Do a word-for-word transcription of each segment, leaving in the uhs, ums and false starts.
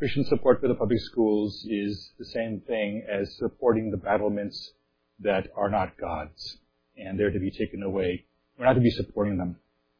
Christian support for the public schools is the same thing as supporting the battlements that are not God's, and they're to be taken away. We're not to be supporting them.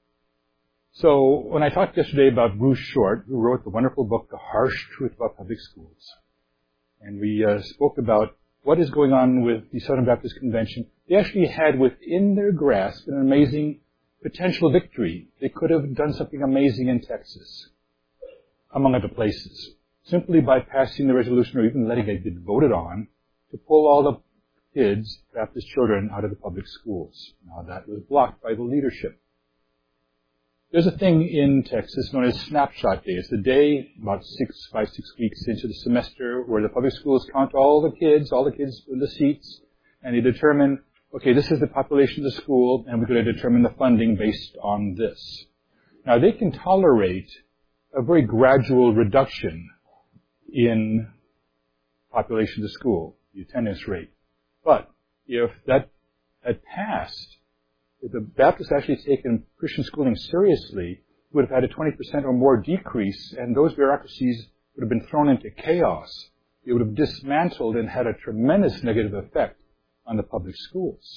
So when I talked yesterday about Bruce Short, who wrote the wonderful book, The Harsh Truth About Public Schools, and we uh, spoke about what is going on with the Southern Baptist Convention, they actually had within their grasp an amazing potential victory. They could have done something amazing in Texas, among other places, simply by passing the resolution or even letting it get voted on to pull all the kids, Baptist children, out of the public schools. Now that was blocked by the leadership. There's a thing in Texas known as Snapshot Day. It's the day about six, five, six weeks into the semester where the public schools count all the kids, all the kids in the seats, and they determine, okay, this is the population of the school, and we're going to determine the funding based on this. Now, they can tolerate a very gradual reduction in population of the school, the attendance rate. But if that had passed, if the Baptists actually taken Christian schooling seriously, would have had a twenty percent or more decrease, and those bureaucracies would have been thrown into chaos. It would have dismantled and had a tremendous negative effect on the public schools.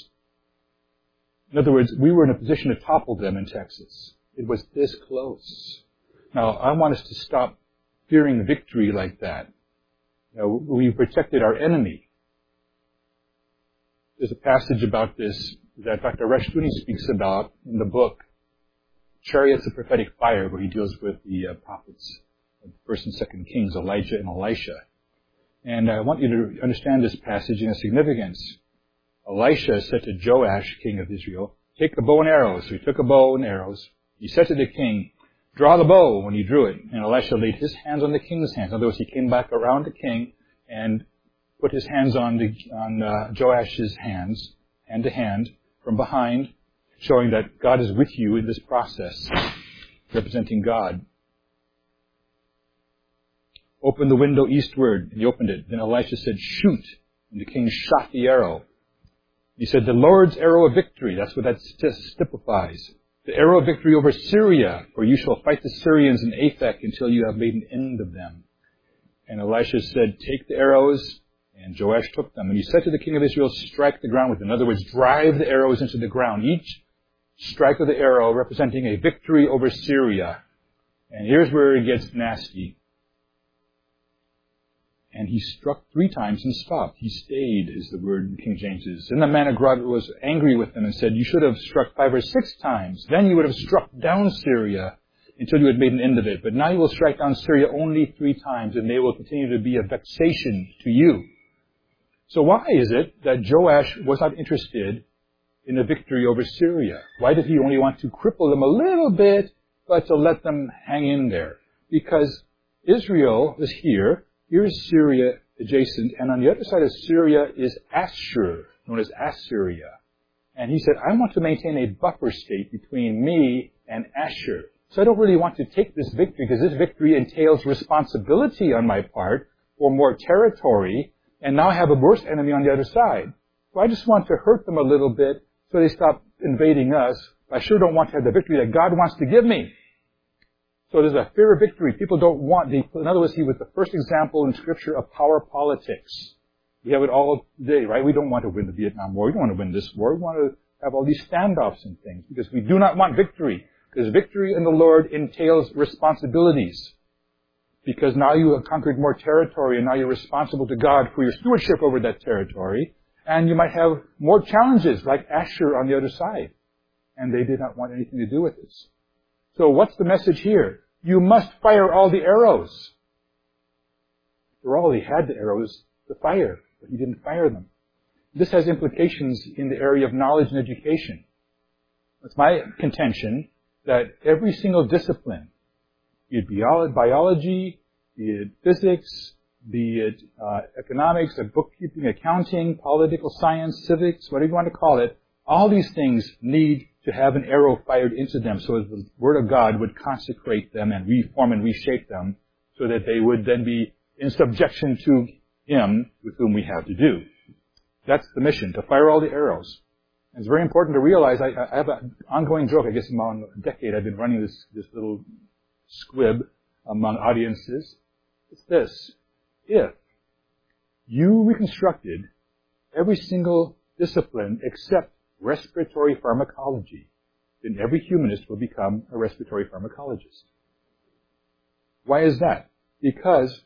In other words, we were in a position to topple them in Texas. It was this close. Now, I want us to stop fearing victory like that. You know, we protected our enemy. There's a passage about this that Doctor Rushdoony speaks about in the book, Chariots of Prophetic Fire, where he deals with the uh, prophets of First and Second Kings, Elijah and Elisha. And I want you to understand this passage in its significance. Elisha said to Joash, king of Israel, take the bow and arrows. So he took a bow and arrows. He said to the king, draw the bow, when he drew it. And Elisha laid his hands on the king's hands. In other words, he came back around the king and put his hands on, the, on uh, Joash's hands, hand to hand, from behind, showing that God is with you in this process, representing God. Open the window eastward, and he opened it. Then Elisha said, shoot, and the king shot the arrow. He said, the Lord's arrow of victory, that's what that typifies. The arrow of victory over Syria, for you shall fight the Syrians in Aphek until you have made an end of them. And Elisha said, take the arrows. And Joash took them. And he said to the king of Israel, strike the ground with them. In other words, drive the arrows into the ground. Each strike of the arrow representing a victory over Syria. And here's where it gets nasty. And he struck three times and stopped. He stayed, is the word in King James is. Then the man of God was angry with them and said, you should have struck five or six times. Then you would have struck down Syria until you had made an end of it. But now you will strike down Syria only three times, and they will continue to be a vexation to you. So why is it that Joash was not interested in a victory over Syria? Why did he only want to cripple them a little bit, but to let them hang in there? Because Israel is here, here's Syria adjacent, and on the other side of Syria is Ashur, known as Assyria. And he said, I want to maintain a buffer state between me and Ashur. So I don't really want to take this victory, because this victory entails responsibility on my part for more territory, and now I have a worse enemy on the other side. So I just want to hurt them a little bit so they stop invading us. I sure don't want to have the victory that God wants to give me. So there's a fear of victory. People don't want, the, in other words, he was the first example in Scripture of power politics. We have it all today, right? We don't want to win the Vietnam War. We don't want to win this war. We want to have all these standoffs and things because we do not want victory. Because victory in the Lord entails responsibilities. Because now you have conquered more territory and now you're responsible to God for your stewardship over that territory. And you might have more challenges like Ashur on the other side. And they did not want anything to do with this. So what's the message here? You must fire all the arrows. For all, he had the arrows to fire, but he didn't fire them. This has implications in the area of knowledge and education. It's my contention that every single discipline, be it biology, be it physics, be it uh, economics, or bookkeeping, accounting, political science, civics, whatever you want to call it, all these things need to have an arrow fired into them so that the Word of God would consecrate them and reform and reshape them so that they would then be in subjection to Him with whom we have to do. That's the mission, to fire all the arrows. And it's very important to realize, I, I have an ongoing joke, I guess about a decade I've been running this, this little squib among audiences. It's this. If you reconstructed every single discipline except respiratory pharmacology, then every humanist will become a respiratory pharmacologist. Why is that? Because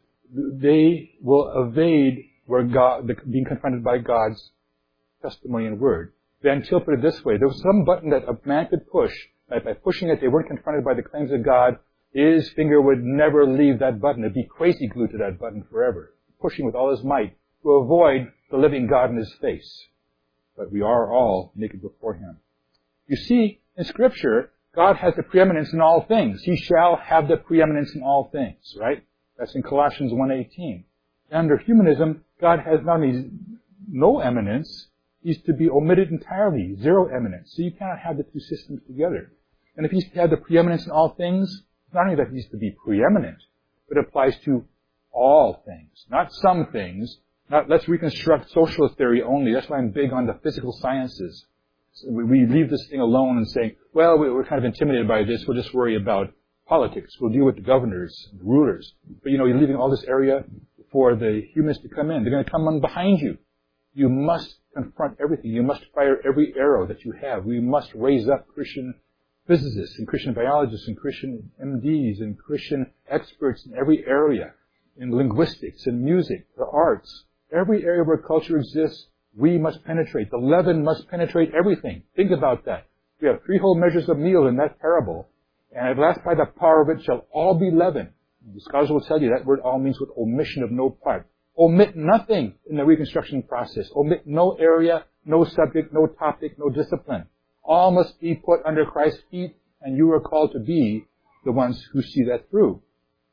they will evade where God, the, being confronted by God's testimony and word. Van Til put it this way: there was some button that a man could push. That by pushing it, they weren't confronted by the claims of God. His finger would never leave that button. It'd be crazy glued to that button forever, pushing with all his might to avoid the living God in his face. But we are all naked before Him. You see, in Scripture, God has the preeminence in all things. He shall have the preeminence in all things, right? That's in Colossians one eighteen. Under humanism, God has not only no eminence, He's to be omitted entirely, zero eminence. So you cannot have the two systems together. And if He's to have the preeminence in all things, not only that He's to be preeminent, but it applies to all things, not some things. Not let's reconstruct social theory only. That's why I'm big on the physical sciences. So we, we leave this thing alone and say, well, we're kind of intimidated by this. We'll just worry about politics. We'll deal with the governors and the rulers. But, you know, you're leaving all this area for the humans to come in. They're going to come on behind you. You must confront everything. You must fire every arrow that you have. We must raise up Christian physicists and Christian biologists and Christian M Ds and Christian experts in every area, in linguistics and music, the arts. Every area where culture exists, we must penetrate. The leaven must penetrate everything. Think about that. We have three whole measures of meal in that parable, and at last by the power of it shall all be leavened. The scholars will tell you that word all means with omission of no part. Omit nothing in the reconstruction process. Omit no area, no subject, no topic, no discipline. All must be put under Christ's feet, and you are called to be the ones who see that through.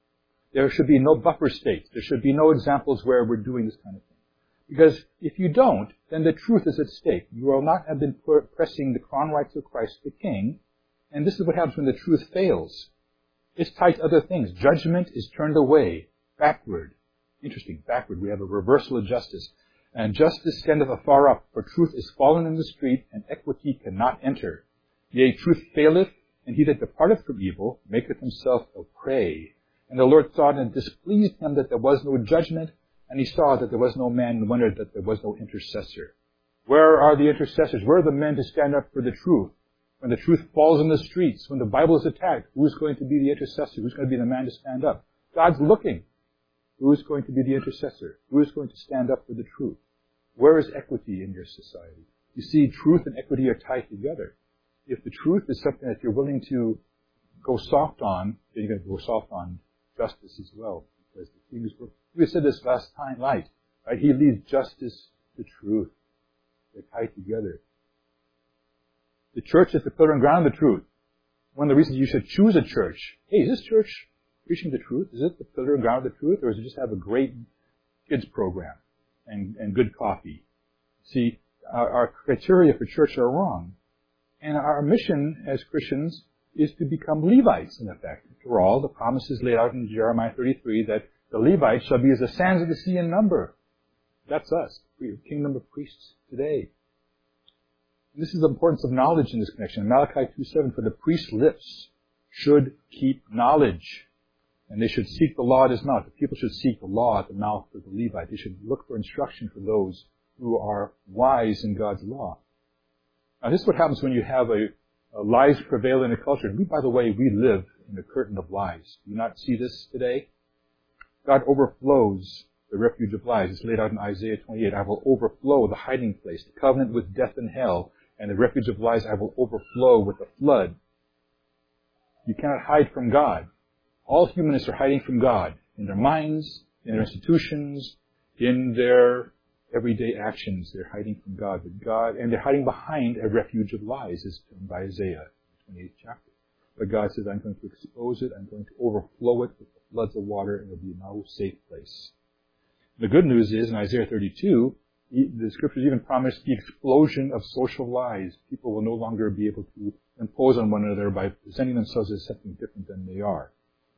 There should be no buffer states. There should be no examples where we're doing this kind of thing. Because if you don't, then the truth is at stake. You will not have been pressing the crown rights of Christ the King, and this is what happens when the truth fails. It's tied to other things. Judgment is turned away, backward. Interesting, backward. We have a reversal of justice. And justice standeth afar up, for truth is fallen in the street, and equity cannot enter. Yea, truth faileth, and he that departeth from evil maketh himself a prey. And the Lord saw it, and it displeased him that there was no judgment, and he saw that there was no man, and wondered that there was no intercessor. Where are the intercessors? Where are the men to stand up for the truth? When the truth falls in the streets, when the Bible is attacked, who's going to be the intercessor? Who's going to be the man to stand up? God's looking. Who is going to be the intercessor? Who is going to stand up for the truth? Where is equity in your society? You see, truth and equity are tied together. If the truth is something that you're willing to go soft on, then you're going to go soft on justice as well. Because the king is, we said this last time, light, right? He leads justice to truth. They're tied together. The church is the pillar and ground of the truth. One of the reasons you should choose a church. Hey, is this church preaching the truth? Is it the pillar and ground of the truth? Or does it just have a great kids program and, and good coffee? See, our, our criteria for church are wrong. And our mission as Christians is to become Levites, in effect. After all, the promise is laid out in Jeremiah thirty-three that the Levites shall be as the sands of the sea in number. That's us, the kingdom of priests today. And this is the importance of knowledge in this connection. Malachi two seven, for the priest's lips should keep knowledge, and they should seek the law at his mouth. The people should seek the law at the mouth of the Levite. They should look for instruction for those who are wise in God's law. Now, this is what happens when you have a, a lies prevail in a culture. We, by the way, we live in a curtain of lies. Do you not see this today? God overflows the refuge of lies. It's laid out in Isaiah twenty-eight. I will overflow the hiding place, the covenant with death and hell, and the refuge of lies I will overflow with the flood. You cannot hide from God. All humanists are hiding from God in their minds, in their institutions, in their everyday actions. They're hiding from God. But God, and they're hiding behind a refuge of lies, as told by Isaiah, twenty-eighth chapter. But God says, I'm going to expose it. I'm going to overflow it with the floods of water, and it'll be no safe place. The good news is, in Isaiah thirty-two, the scriptures even promise the explosion of social lies. People will no longer be able to impose on one another by presenting themselves as something different than they are.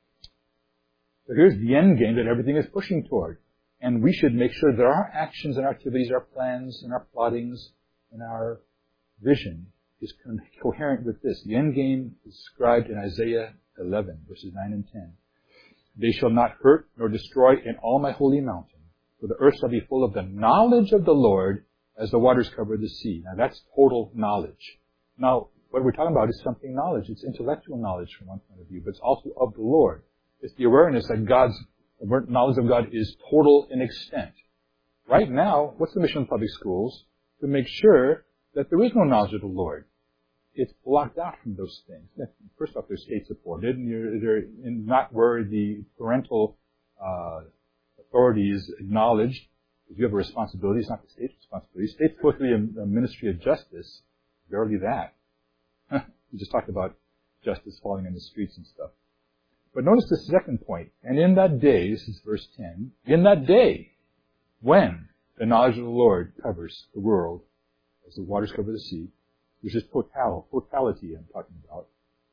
So here's the end game that everything is pushing toward. And we should make sure that our actions and our activities, our plans and our plottings and our vision is co- coherent with this. The end game is described in Isaiah eleven, verses nine and ten. They shall not hurt nor destroy in all my holy mountain. For the earth shall be full of the knowledge of the Lord as the waters cover the sea. Now that's total knowledge. Now, what we're talking about is something knowledge. It's intellectual knowledge from one point of view, but it's also of the Lord. It's the awareness that God's knowledge of God is total in extent. Right now, what's the mission of public schools? To make sure that there is no knowledge of the Lord. It's blocked out from those things. First off, they're state-supported, and you're, they're in not where the parental uh, authority is acknowledged. Because you have a responsibility. It's not the state's responsibility. The state's supposed to be a, a ministry of justice. Barely that. We just talked about justice falling in the streets and stuff. But notice the second point. And in that day, this is verse ten, in that day, when the knowledge of the Lord covers the world, as the waters cover the sea, which is total, totality I'm talking about,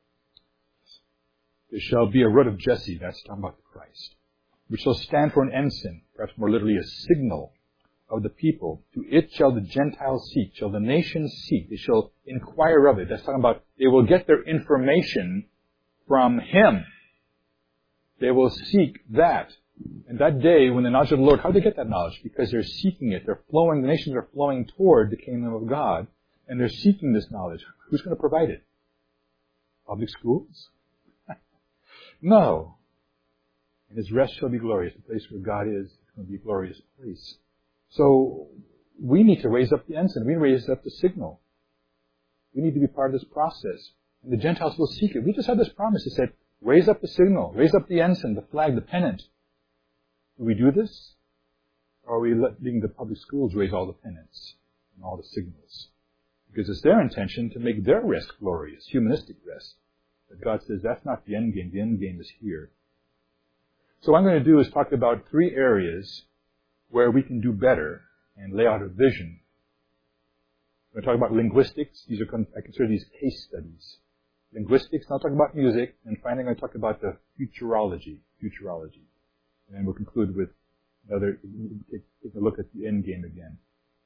there shall be a root of Jesse, that's talking about the Christ, which shall stand for an ensign, perhaps more literally a signal of the people. To it shall the Gentiles seek, shall the nations seek, they shall inquire of it. That's talking about they will get their information from Him. They will seek that. And that day, when the knowledge of the Lord, how do they get that knowledge? Because they're seeking it. They're flowing, the nations are flowing toward the kingdom of God, and they're seeking this knowledge. Who's going to provide it? Public schools? No. And His rest shall be glorious. The place where God is, it's going to be a glorious place. So, we need to raise up the ensign. We need to raise up the signal. We need to be part of this process. And the Gentiles will seek it. We just had this promise. It said, raise up the signal, raise up the ensign, the flag, the pennant. Do we do this? Or are we letting the public schools raise all the pennants and all the signals? Because it's their intention to make their rest glorious, humanistic rest. But God says that's not the end game. The end game is here. So what I'm going to do is talk about three areas where we can do better and lay out a vision. I'm going to talk about linguistics. These are, I consider these case studies. Linguistics, and I'll talk about music, and finally I'm going to talk about the futurology. Futurology. And then we'll conclude with another, take, take a look at the end game again.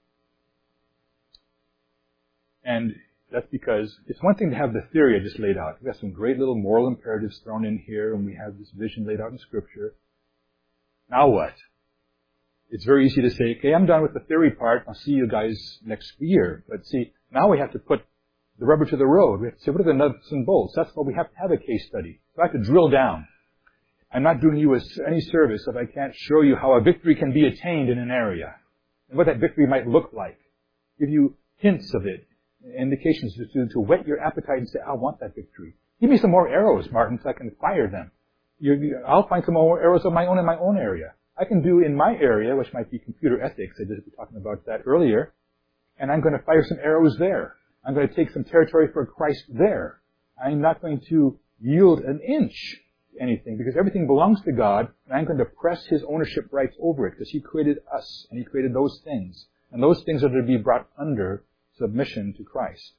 And that's because it's one thing to have the theory I just laid out. We've got some great little moral imperatives thrown in here, and we have this vision laid out in Scripture. Now what? It's very easy to say, okay, I'm done with the theory part. I'll see you guys next year. But see, now we have to put the rubber to the road. We have to say, what are the nuts and bolts? That's why we have to have a case study. So I have to drill down. I'm not doing you any service if I can't show you how a victory can be attained in an area and what that victory might look like. Give you hints of it, indications to, to whet your appetite and say, I want that victory. Give me some more arrows, Martin, so I can fire them. You, you, I'll find some more arrows of my own in my own area. I can do in my area, which might be computer ethics. I just was talking about that earlier. And I'm going to fire some arrows there. I'm going to take some territory for Christ there. I'm not going to yield an inch to anything because everything belongs to God, and I'm going to press His ownership rights over it because He created us and He created those things. And those things are to be brought under submission to Christ.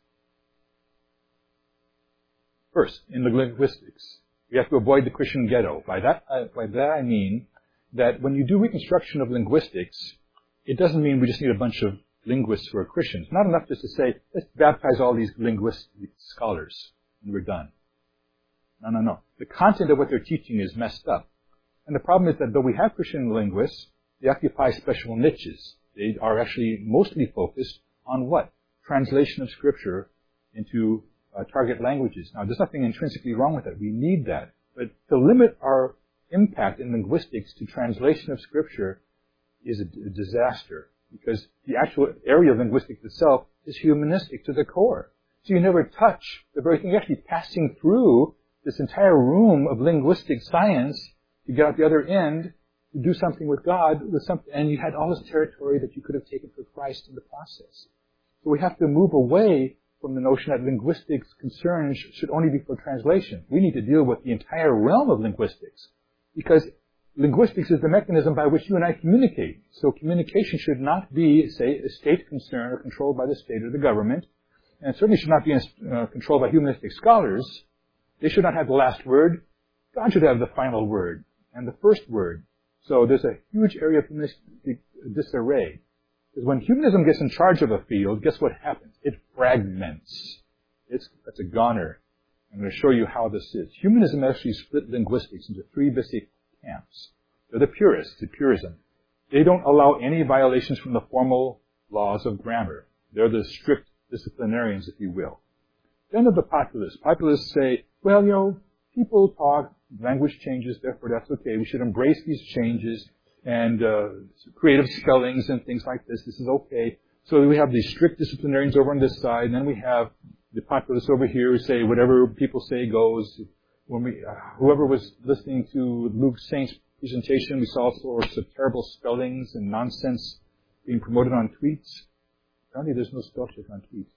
First, in the linguistics, we have to avoid the Christian ghetto. By that, uh, by that I mean that when you do reconstruction of linguistics, it doesn't mean we just need a bunch of linguists who are Christians. Not enough just to say, let's baptize all these linguistic scholars, and we're done. No, no, no. The content of what they're teaching is messed up. And the problem is that though we have Christian linguists, they occupy special niches. They are actually mostly focused on what? Translation of Scripture into uh, target languages. Now, there's nothing intrinsically wrong with that. We need that. But to limit our impact in linguistics to translation of Scripture is a, d- a disaster. Because the actual area of linguistics itself is humanistic to the core. So you never touch the very thing. You're actually passing through this entire room of linguistic science to get out the other end to do something with God, with something, and you had all this territory that you could have taken for Christ in the process. So we have to move away from the notion that linguistics concerns should only be for translation. We need to deal with the entire realm of linguistics because linguistics is the mechanism by which you and I communicate. So communication should not be, say, a state concern or controlled by the state or the government. And it certainly should not be uh, controlled by humanistic scholars. They should not have the last word. God should have the final word and the first word. So there's a huge area of humanistic disarray. Because when humanism gets in charge of a field, guess what happens? It fragments. It's, it's a goner. I'm going to show you how this is. Humanism actually split linguistics into three basic camps. They're the purists, the purism. They don't allow any violations from the formal laws of grammar. They're the strict disciplinarians, if you will. Then there are the populists. Populists say, well, you know, people talk, language changes, therefore that's okay. We should embrace these changes and uh, creative spellings and things like this. This is okay. So we have these strict disciplinarians over on this side, and then we have the populists over here who say whatever people say goes. When we, uh, whoever was listening to Luke Saint's presentation, we saw all sorts of terrible spellings and nonsense being promoted on tweets. Apparently there's no spell check on tweets.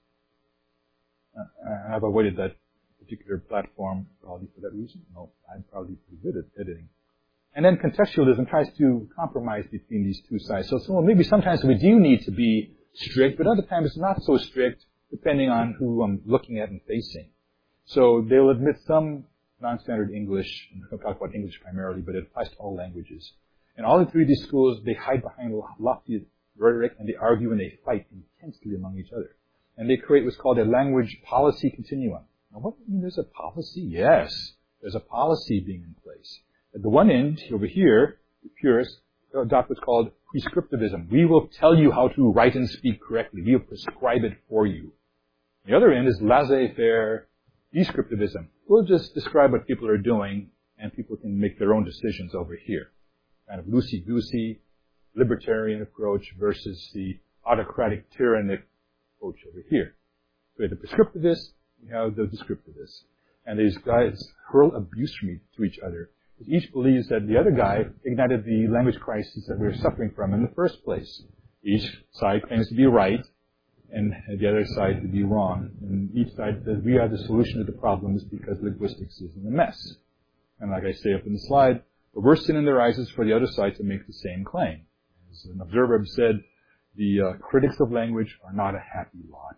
Uh, I've avoided that particular platform probably for that reason. No, I'm probably pretty good at editing. And then contextualism tries to compromise between these two sides. So, so maybe sometimes we do need to be strict, but other times it's not so strict, depending on who I'm looking at and facing. So they'll admit some non-standard English, and we'll talk about English primarily, but it applies to all languages. And all the three of these schools, they hide behind lofty rhetoric, and they argue and they fight intensely among each other. And they create what's called a language policy continuum. Now, what do you mean there's a policy? Yes, there's a policy being in place. At the one end, over here, the purists adopt what's called prescriptivism. We will tell you how to write and speak correctly. We will prescribe it for you. The other end is laissez-faire descriptivism. We'll just describe what people are doing, and people can make their own decisions over here. Kind of loosey-goosey, libertarian approach versus the autocratic, tyrannic approach over here. So we have the prescriptivists, we have the descriptivists. And these guys hurl abuse from to each other. Each believes that the other guy ignited the language crisis that we we're suffering from in the first place. Each side claims to be right, and the other side to be wrong. And each side says we are the solution to the problems because linguistics is in a mess. And like I say up in the slide, the worst sin in their eyes is for the other side to make the same claim. As an observer said, the uh, critics of language are not a happy lot.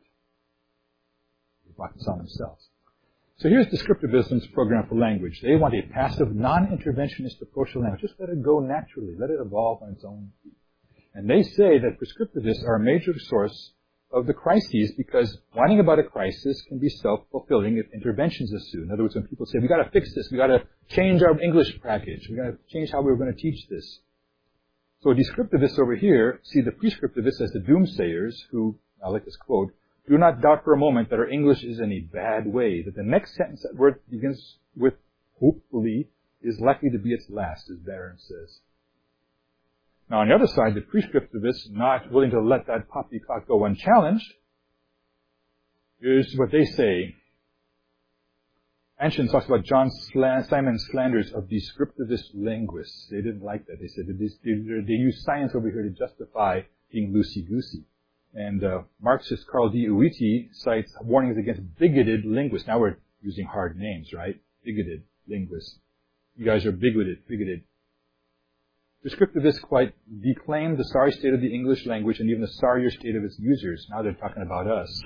They brought this on themselves. So here's descriptivism's program for language. They want a passive, non-interventionist approach to language. Just let it go naturally. Let it evolve on its own feet. And they say that prescriptivists are a major source of the crises because whining about a crisis can be self-fulfilling if interventions ensue. In other words, when people say, we got to fix this, we got to change our English package, we got to change how we're going to teach this. So descriptivists over here see the prescriptivists as the doomsayers who, I like this quote, do not doubt for a moment that our English is in a bad way, that the next sentence that word begins with hopefully is likely to be its last, as Barron says. Now, on the other side, the prescriptivists, not willing to let that poppycock go unchallenged, is what they say. Anshin talks about John Slan- Simon's slanders of descriptivist linguists. They didn't like that. They said that they, they, they use science over here to justify being loosey-goosey. And uh, Marxist Carl D. Uiti cites warnings against bigoted linguists. Now we're using hard names, right? Bigoted linguists. You guys are bigoted, bigoted. Descriptivists quite declaim the sorry state of the English language and even the sorrier state of its users. Now they're talking about us.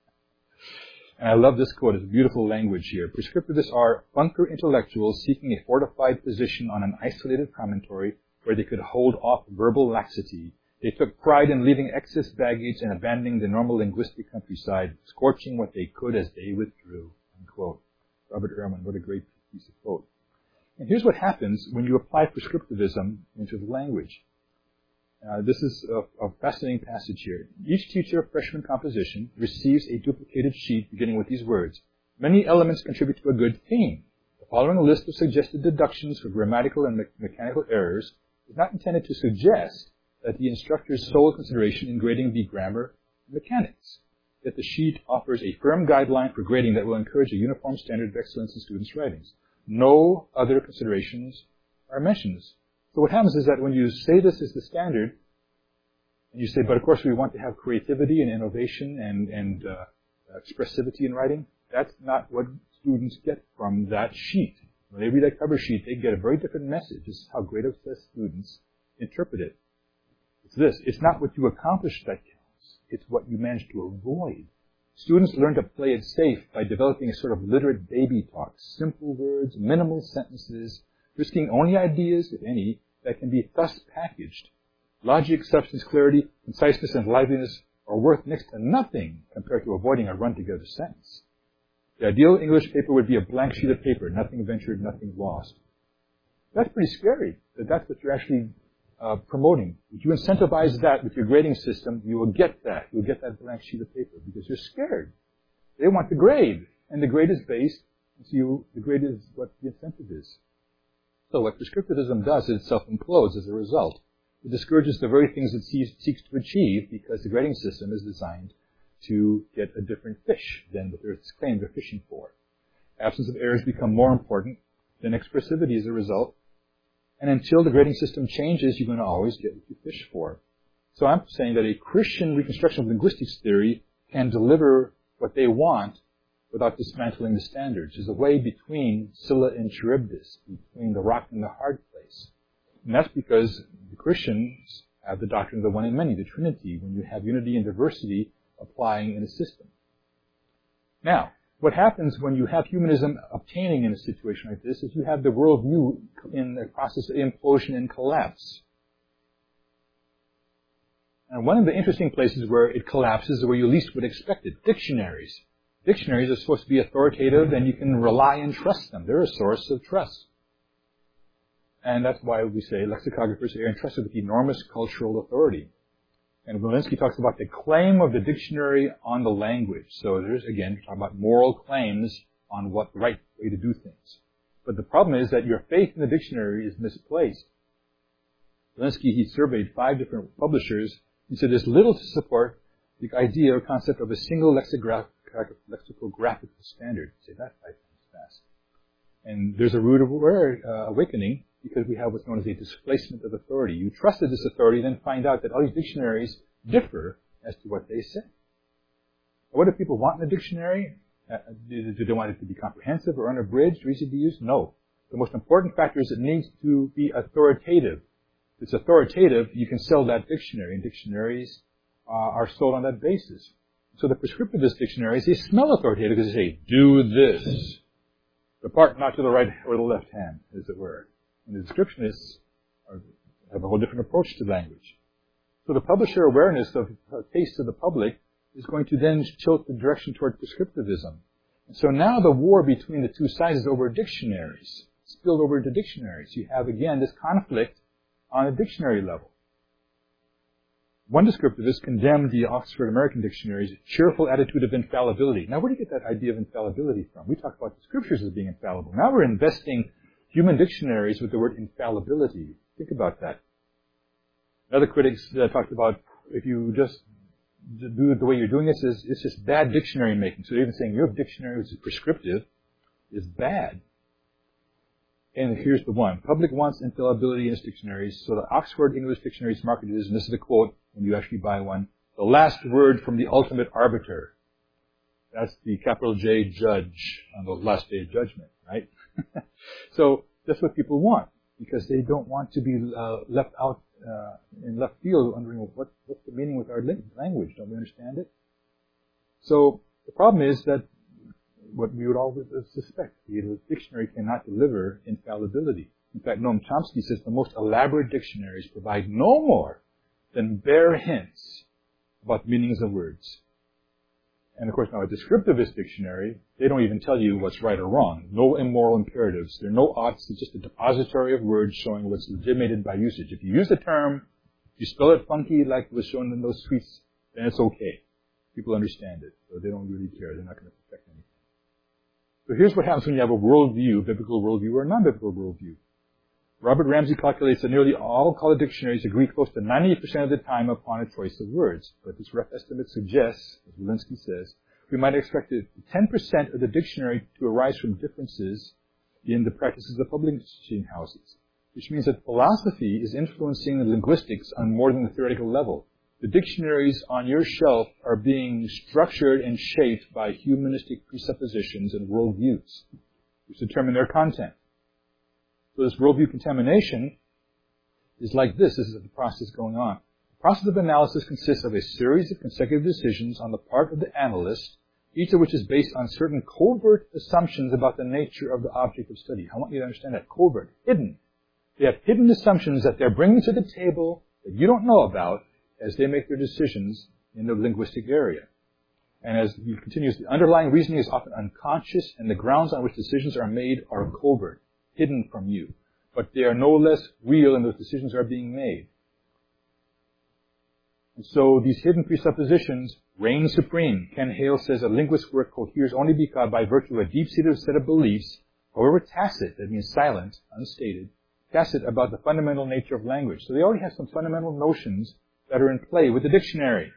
And I love this quote. It's beautiful language here. Prescriptivists are bunker intellectuals seeking a fortified position on an isolated promontory where they could hold off verbal laxity. They took pride in leaving excess baggage and abandoning the normal linguistic countryside, scorching what they could as they withdrew. Unquote. Robert Ehrman, what a great piece of quote. And here's what happens when you apply prescriptivism into the language. Uh, this is a, a fascinating passage here. Each teacher of freshman composition receives a duplicated sheet beginning with these words. Many elements contribute to a good theme. The following list of suggested deductions for grammatical and me- mechanical errors is not intended to suggest that the instructor's sole consideration in grading be grammar and mechanics. Yet the sheet offers a firm guideline for grading that will encourage a uniform standard of excellence in students' writings. No other considerations are mentioned. So what happens is that when you say this is the standard, and you say, but of course we want to have creativity and innovation and, and uh, expressivity in writing, that's not what students get from that sheet. When they read that cover sheet, they get a very different message. This is how grade obsessed students interpret it. It's this. It's not what you accomplished that counts. It's what you managed to avoid. Students learn to play it safe by developing a sort of literate baby talk. Simple words, minimal sentences, risking only ideas, if any, that can be thus packaged. Logic, substance, clarity, conciseness, and liveliness are worth next to nothing compared to avoiding a run-together sentence. The ideal English paper would be a blank sheet of paper, nothing ventured, nothing lost. That's pretty scary, that that's what you're actually uh, promoting. If you incentivize that with your grading system, you will get that. You'll get that blank sheet of paper because you're scared. They want the grade, and the grade is based, so you, the grade is what the incentive is. So what prescriptivism does is it self-implodes as a result. It discourages the very things it seeks to achieve because the grading system is designed to get a different fish than what they're claimed they're fishing for. Absence of errors become more important than expressivity as a result. And until the grading system changes, you're going to always get what you fish for. So I'm saying that a Christian reconstruction of linguistics theory can deliver what they want without dismantling the standards. There's a way between Scylla and Charybdis, between the rock and the hard place. And that's because the Christians have the doctrine of the one and many, the Trinity, when you have unity and diversity applying in a system. Now, what happens when you have humanism obtaining in a situation like this is you have the worldview in the process of implosion and collapse. And one of the interesting places where it collapses is where you least would expect it. Dictionaries. Dictionaries are supposed to be authoritative and you can rely and trust them. They're a source of trust. And that's why we say lexicographers are entrusted with enormous cultural authority. And Walensky talks about the claim of the dictionary on the language. So there's, again, talking about moral claims on what the right way to do things. But the problem is that your faith in the dictionary is misplaced. Walensky, he surveyed five different publishers. He said there's little to support the idea or concept of a single lexicographical standard. Say that five times fast. And there's a root of uh, awakening because we have what's known as a displacement of authority. You trusted this authority, then find out that all these dictionaries differ as to what they say. What do people want in a dictionary? Uh, do, do they want it to be comprehensive or unabridged or easy to use? No. The most important factor is it needs to be authoritative. If it's authoritative, you can sell that dictionary, and dictionaries uh, are sold on that basis. So the prescriptivist dictionaries, they smell authoritative because they say, do this. Depart not to the right or the left hand, as it were. And the descriptionists are, have a whole different approach to language. So the publisher awareness of uh, taste to the public is going to then tilt the direction toward prescriptivism. And so now the war between the two sides is over dictionaries, spilled over into dictionaries. You have, again, this conflict on a dictionary level. One descriptivist condemned the Oxford American Dictionary's cheerful attitude of infallibility. Now, where do you get that idea of infallibility from? We talk about the scriptures as being infallible. Now we're investing human dictionaries with the word infallibility. Think about that. Other critics uh, talked about if you just do it the way you're doing this, is it's just bad dictionary making. So even saying your dictionary, which is prescriptive, is bad. And here's the one. Public wants infallibility in its dictionaries, so the Oxford English Dictionary is marketed as, and this is the quote when you actually buy one, the last word from the ultimate arbiter. That's the capital J judge on the last day of judgment, right? So that's what people want, because they don't want to be uh, left out uh, in left field wondering, well, what, what's the meaning with our language? Don't we understand it? So the problem is that what we would always suspect, the dictionary cannot deliver infallibility. In fact, Noam Chomsky says the most elaborate dictionaries provide no more than bare hints about the meanings of words. And of course, now a descriptivist dictionary, they don't even tell you what's right or wrong. No immoral imperatives. There are no oughts. It's just a depository of words showing what's legitimated by usage. If you use the term, you spell it funky like was shown in those tweets, then it's okay. People understand it, so they don't really care. They're not going to protect anything. So here's what happens when you have a worldview, biblical worldview or non-biblical worldview. Robert Ramsey calculates that nearly all college dictionaries agree close to ninety percent of the time upon a choice of words. But this rough estimate suggests, as Walensky says, we might expect ten percent of the dictionary to arise from differences in the practices of publishing houses, which means that philosophy is influencing the linguistics on more than the theoretical level. The dictionaries on your shelf are being structured and shaped by humanistic presuppositions and worldviews, which determine their content. So this worldview contamination is like this. This is the process going on. The process of analysis consists of a series of consecutive decisions on the part of the analyst, each of which is based on certain covert assumptions about the nature of the object of study. I want you to understand that. Covert, hidden. They have hidden assumptions that they're bringing to the table that you don't know about as they make their decisions in the linguistic area. And as he continues, the underlying reasoning is often unconscious, and the grounds on which decisions are made are covert, hidden from you. but they are no less real and those decisions are being made. And so these hidden presuppositions reign supreme. Ken Hale says a linguist's work coheres only because by virtue of a deep-seated set of beliefs, however tacit, that means silent, unstated, tacit about the fundamental nature of language. So they already have some fundamental notions that are in play with the dictionary.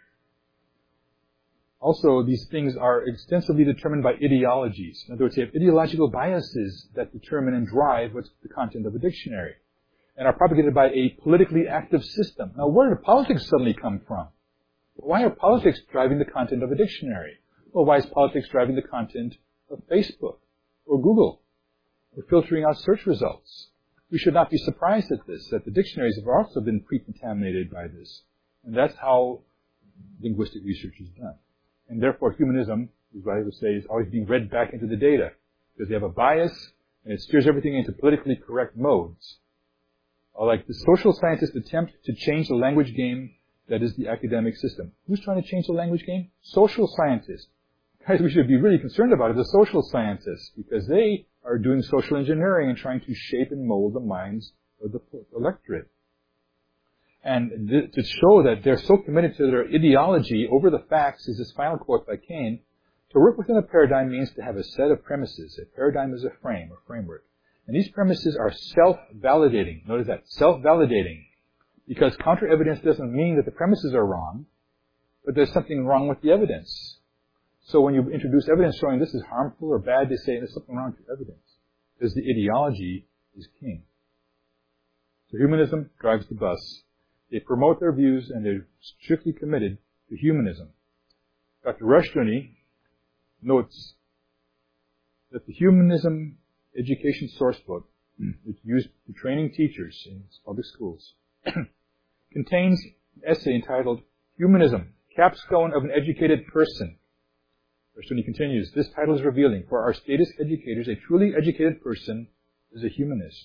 Also, these things are extensively determined by ideologies. In other words, they have ideological biases that determine and drive what's the content of a dictionary, and are propagated by a politically active system. Now, where did politics suddenly come from? Why are politics driving the content of a dictionary? Well, why is politics driving the content of Facebook or Google or filtering out search results? We should not be surprised at this, that the dictionaries have also been pre-contaminated by this. And that's how linguistic research is done. And therefore, humanism, as I would say, is always being read back into the data, because they have a bias, and it steers everything into politically correct modes. Or like the social scientists attempt to change the language game that is the academic system. Who's trying to change the language game? Social scientists. Guys, we should be really concerned about it, the social scientists, because they are doing social engineering and trying to shape and mold the minds of the electorate. And th- to show that they're so committed to their ideology over the facts, is this final quote by Kane, to work within a paradigm means to have a set of premises. A paradigm is a frame, a framework. And these premises are self-validating. Notice that, self-validating. Because counter-evidence doesn't mean that the premises are wrong, but there's something wrong with the evidence. So when you introduce evidence showing this is harmful or bad, they say there's something wrong with the evidence. Because the ideology is king. So humanism drives the bus. They promote their views and they're strictly committed to humanism. Doctor Rushdoony notes that the Humanism Education Sourcebook, which is used for training teachers in public schools, contains an essay entitled Humanism, Capstone of an Educated Person. Rushdoony continues, this title is revealing. For our status educators, a truly educated person is a humanist.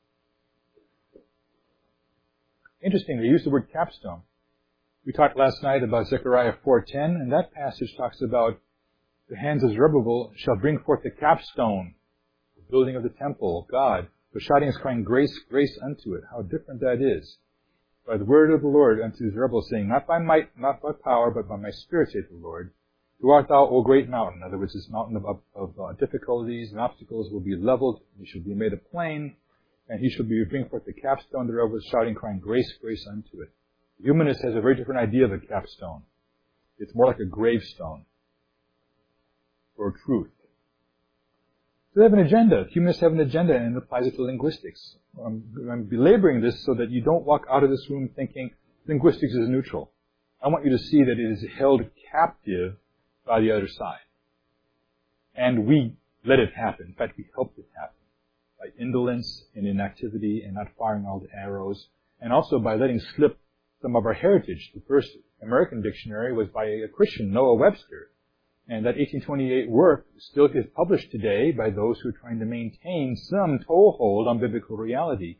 Interesting, they use the word capstone. We talked last night about Zechariah four ten, and that passage talks about the hands of Zerubbabel shall bring forth the capstone, the building of the temple of God. The shouting is crying, grace, grace unto it. How different that is. By the word of the Lord unto Zerubbabel, saying, not by might, not by power, but by my spirit, saith the Lord. Who art thou, O great mountain? In other words, this mountain of, of, of uh, difficulties and obstacles will be leveled. It shall be made a plain. And he shall be bring forth the capstone thereof with shouting, crying, grace, grace unto it. The humanist has a very different idea of a capstone. It's more like a gravestone for truth. So they have an agenda. Humanists have an agenda, and it applies it to linguistics. I'm, I'm belaboring this so that you don't walk out of this room thinking linguistics is neutral. I want you to see that it is held captive by the other side. And we let it happen. In fact, we helped it happen. By indolence and inactivity and not firing all the arrows, and also by letting slip some of our heritage. The first American dictionary was by a Christian, Noah Webster, and that eighteen twenty-eight work still is published today by those who are trying to maintain some toehold on biblical reality.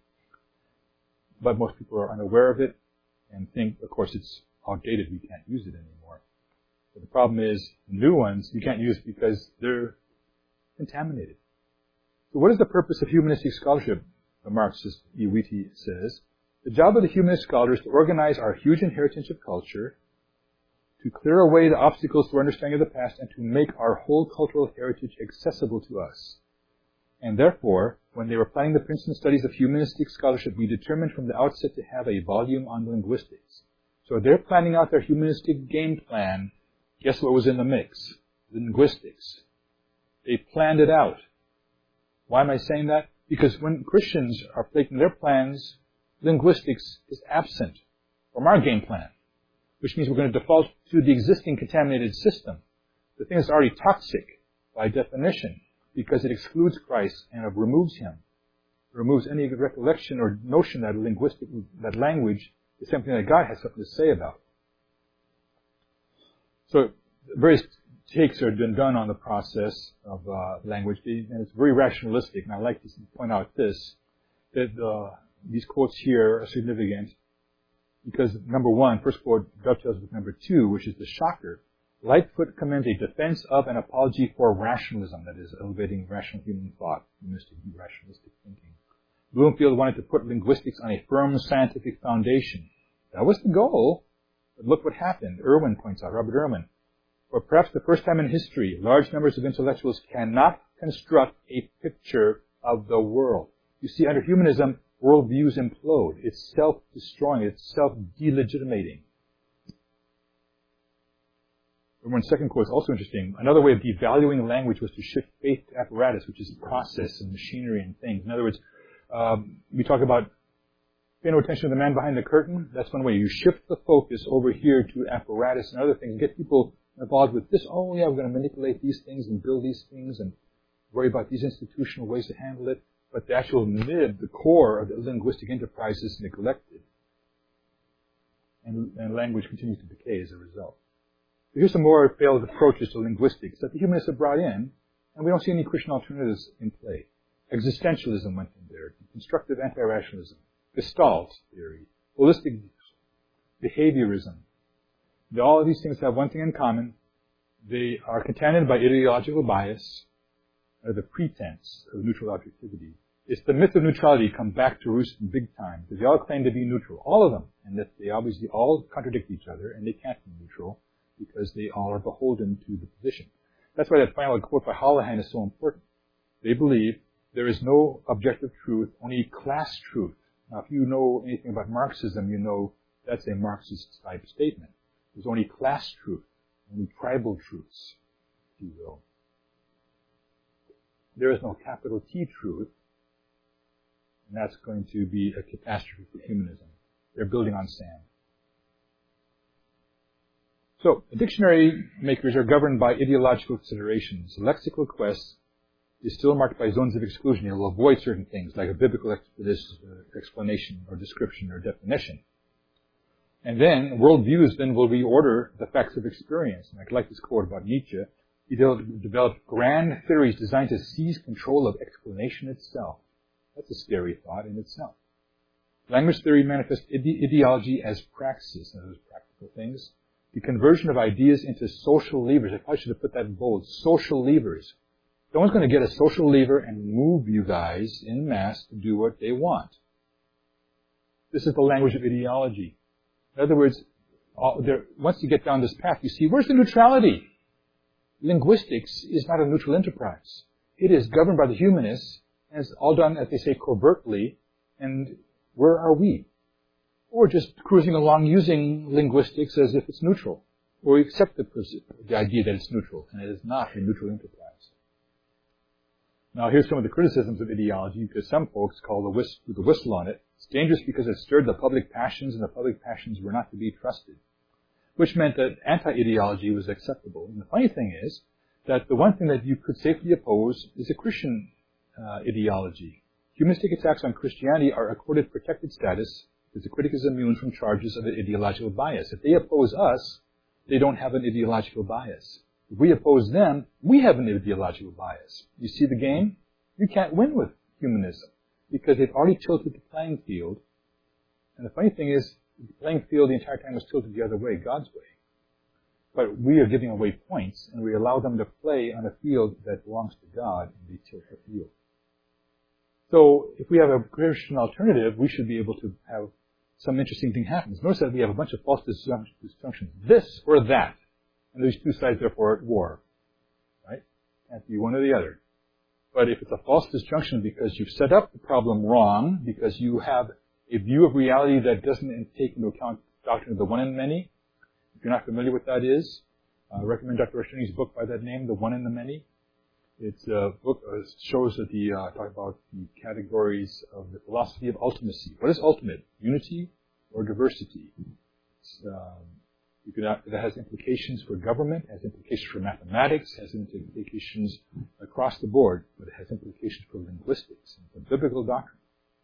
But most people are unaware of it and think, of course, it's outdated, we can't use it anymore. But the problem is, the new ones you can't use because they're contaminated. So what is the purpose of humanistic scholarship? The Marxist E. Wheaty says, the job of the humanist scholar is to organize our huge inheritance of culture, to clear away the obstacles to our understanding of the past, and to make our whole cultural heritage accessible to us. And therefore, when they were planning the Princeton studies of humanistic scholarship, we determined from the outset to have a volume on linguistics. So they're planning out their humanistic game plan. Guess what was in the mix? Linguistics. They planned it out. Why am I saying that? Because when Christians are making their plans, linguistics is absent from our game plan, which means we're going to default to the existing contaminated system. The thing is already toxic by definition because it excludes Christ and it removes Him. It removes any recollection or notion that linguistic, that language is something that God has something to say about. So various takes have been done on the process of uh, language, and it's very rationalistic. And I like to point out this, that uh, these quotes here are significant because, number one, first quote dovetails with number two, which is the shocker. Lightfoot commends a defense of an apology for rationalism, that is, elevating rational human thought, humanistic rationalistic thinking. Bloomfield wanted to put linguistics on a firm scientific foundation. That was the goal. But look what happened. Irwin points out, Robert Irwin. For perhaps the first time in history, large numbers of intellectuals cannot construct a picture of the world. You see, under humanism, worldviews implode. It's self-destroying. It's self-delegitimating. Irwin's second quote is also interesting. Another way of devaluing language was to shift faith to apparatus, which is process and machinery and things. In other words, um, we talk about pay no attention to the man behind the curtain. That's one way. You shift the focus over here to apparatus and other things. Get people involved with this. Oh, yeah, we're going to manipulate these things and build these things and worry about these institutional ways to handle it. But the actual mid, the core of the linguistic enterprise is neglected. And, and language continues to decay as a result. So here's some more failed approaches to linguistics that the humanists have brought in, and we don't see any Christian alternatives in play. Existentialism went in there. Constructive anti-rationalism. Gestalt theory. Holistic behaviorism. All of these things have one thing in common. They are contaminated by ideological bias, or the pretense of neutral objectivity. It's the myth of neutrality come back to roost in big time, because they all claim to be neutral, all of them, and that they obviously all contradict each other, and they can't be neutral, because they all are beholden to the position. That's why that final quote by Holohan is so important. They believe there is no objective truth, only class truth. Now, if you know anything about Marxism, you know that's a Marxist-type statement. There's only class truth, only tribal truths, if you will. There is no capital T truth, and that's going to be a catastrophe for humanism. They're building on sand. So, the dictionary makers are governed by ideological considerations. The lexical quest is still marked by zones of exclusion. It will avoid certain things, like a biblical explanation or description or definition. And then, worldviews then will reorder the facts of experience. And I like this quote about Nietzsche. He developed grand theories designed to seize control of explanation itself. That's a scary thought in itself. Language theory manifests ide- ideology as praxis, those practical things. The conversion of ideas into social levers. I probably should have put that in bold. Social levers. No one's going to get a social lever and move you guys in mass to do what they want. This is the language of ideology. In other words, all, there, once you get down this path, you see, where's the neutrality? Linguistics is not a neutral enterprise. It is governed by the humanists, and it's all done, as they say, covertly, and where are we? Or just cruising along using linguistics as if it's neutral. Or we accept the, the idea that it's neutral, and it is not a neutral enterprise. Now, here's some of the criticisms of ideology, because some folks call the, whist- the whistle on it. It's dangerous because it stirred the public passions, and the public passions were not to be trusted, which meant that anti-ideology was acceptable. And the funny thing is that the one thing that you could safely oppose is a Christian uh, ideology. Humanistic attacks on Christianity are accorded protected status because the critic is immune from charges of an ideological bias. If they oppose us, they don't have an ideological bias. If we oppose them, we have an ideological bias. You see the game? You can't win with humanism because they've already tilted the playing field. And the funny thing is, the playing field the entire time was tilted the other way, God's way. But we are giving away points, and we allow them to play on a field that belongs to God, and they tilt the field. So, if we have a Christian alternative, we should be able to have some interesting thing happen. Notice that we have a bunch of false disjunctions. This or that. And these two sides, therefore, are at war. Right? Can't be one or the other. But if it's a false disjunction because you've set up the problem wrong, because you have a view of reality that doesn't take into account the doctrine of the one and many. If you're not familiar with what that is, uh, I recommend Doctor Rushini's book by that name, The One and the Many. It's a book that shows that the, uh, talk about the categories of the philosophy of ultimacy. What is ultimate? Unity or diversity? It's, um, you can, it has implications for government, has implications for mathematics, has implications across the board, but it has implications for linguistics and for biblical doctrine.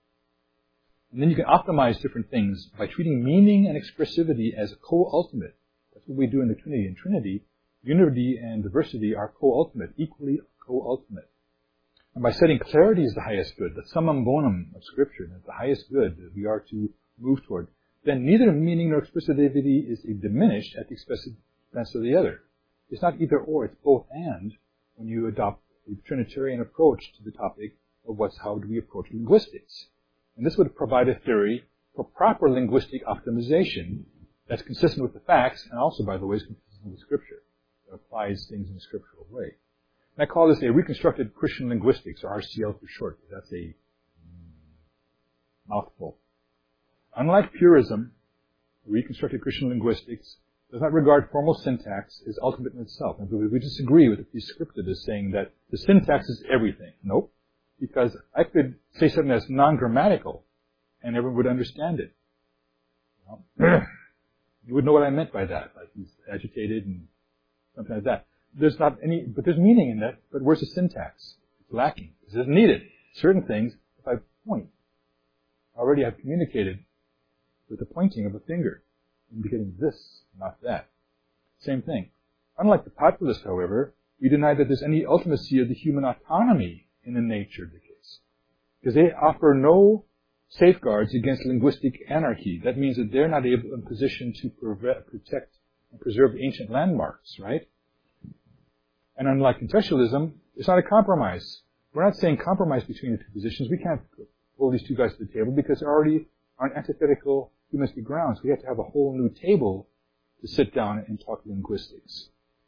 And then you can optimize different things by treating meaning and expressivity as co-ultimate. That's what we do in the Trinity. In Trinity, unity and diversity are co-ultimate, equally co-ultimate. And by setting clarity as the highest good, the summum bonum of Scripture, that's the highest good that we are to move toward, then neither meaning nor expressivity is diminished at the expense of the other. It's not either or, it's both and when you adopt a Trinitarian approach to the topic of what's how do we approach linguistics. And this would provide a theory for proper linguistic optimization that's consistent with the facts and also, by the way, is consistent with Scripture. It applies things in a scriptural way. And I call this a reconstructed Christian linguistics, or R C L for short. That's a mouthful. Unlike purism, reconstructed Christian linguistics does not regard formal syntax as ultimate in itself. And we disagree with the prescriptivists saying that the syntax is everything. Nope. Because I could say something that's non-grammatical and everyone would understand it. You know? You would know what I meant by that. Like he's agitated and something like that. There's not any, but there's meaning in that. But where's the syntax? It's lacking. It isn't needed. Certain things, if I point, already I've communicated with the pointing of a finger, indicating this, not that. Same thing. Unlike the populist, however, we deny that there's any ultimacy of the human autonomy in the nature of the case. Because they offer no safeguards against linguistic anarchy. That means that they're not able in position to protect and preserve ancient landmarks, right? And unlike contextualism, it's not a compromise. We're not saying compromise between the two positions. We can't pull these two guys to the table because they're already on antithetical humanistic grounds. We have to have a whole new table to sit down and talk linguistics.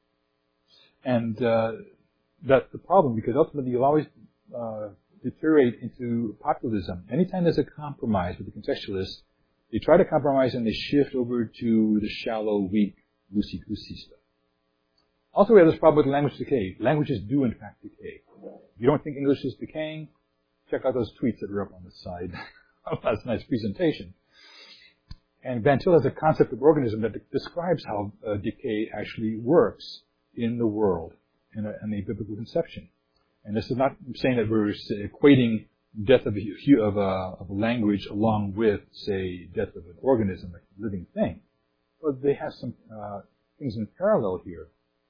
And uh, that's the problem, because ultimately you'll always uh, deteriorate into populism. Anytime there's a compromise with the contextualists, they try to compromise and they shift over to the shallow, weak, loosey-goosey stuff. Also, we have this problem with language decay. Languages do, in fact, decay. If you don't think English is decaying, check out those tweets that are up on the side of last night's presentation. And Van Til has a concept of organism that de- describes how uh, decay actually works in the world in a, in a biblical conception. And this is not saying that we're equating death of a, of, a, of a language along with, say, death of an organism, a living thing. But they have some uh, things in parallel here.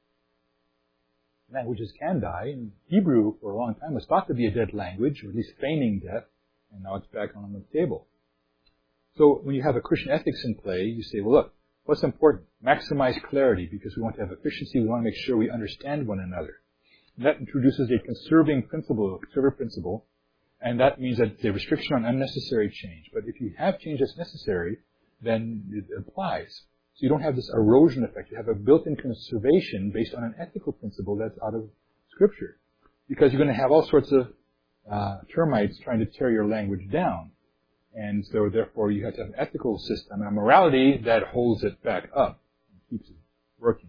Languages can die. And Hebrew, for a long time, was thought to be a dead language, or at least feigning death, and now it's back on the table. So when you have a Christian ethics in play, you say, well, look, what's important? Maximize clarity, because we want to have efficiency. We want to make sure we understand one another. And that introduces a conserving principle, a conservative principle, and that means that it's a restriction on unnecessary change. But if you have change that's necessary, then it applies. So you don't have this erosion effect. You have a built-in conservation based on an ethical principle that's out of Scripture. Because you're going to have all sorts of uh, termites trying to tear your language down. And so therefore you have to have an ethical system and a morality that holds it back up and keeps it working.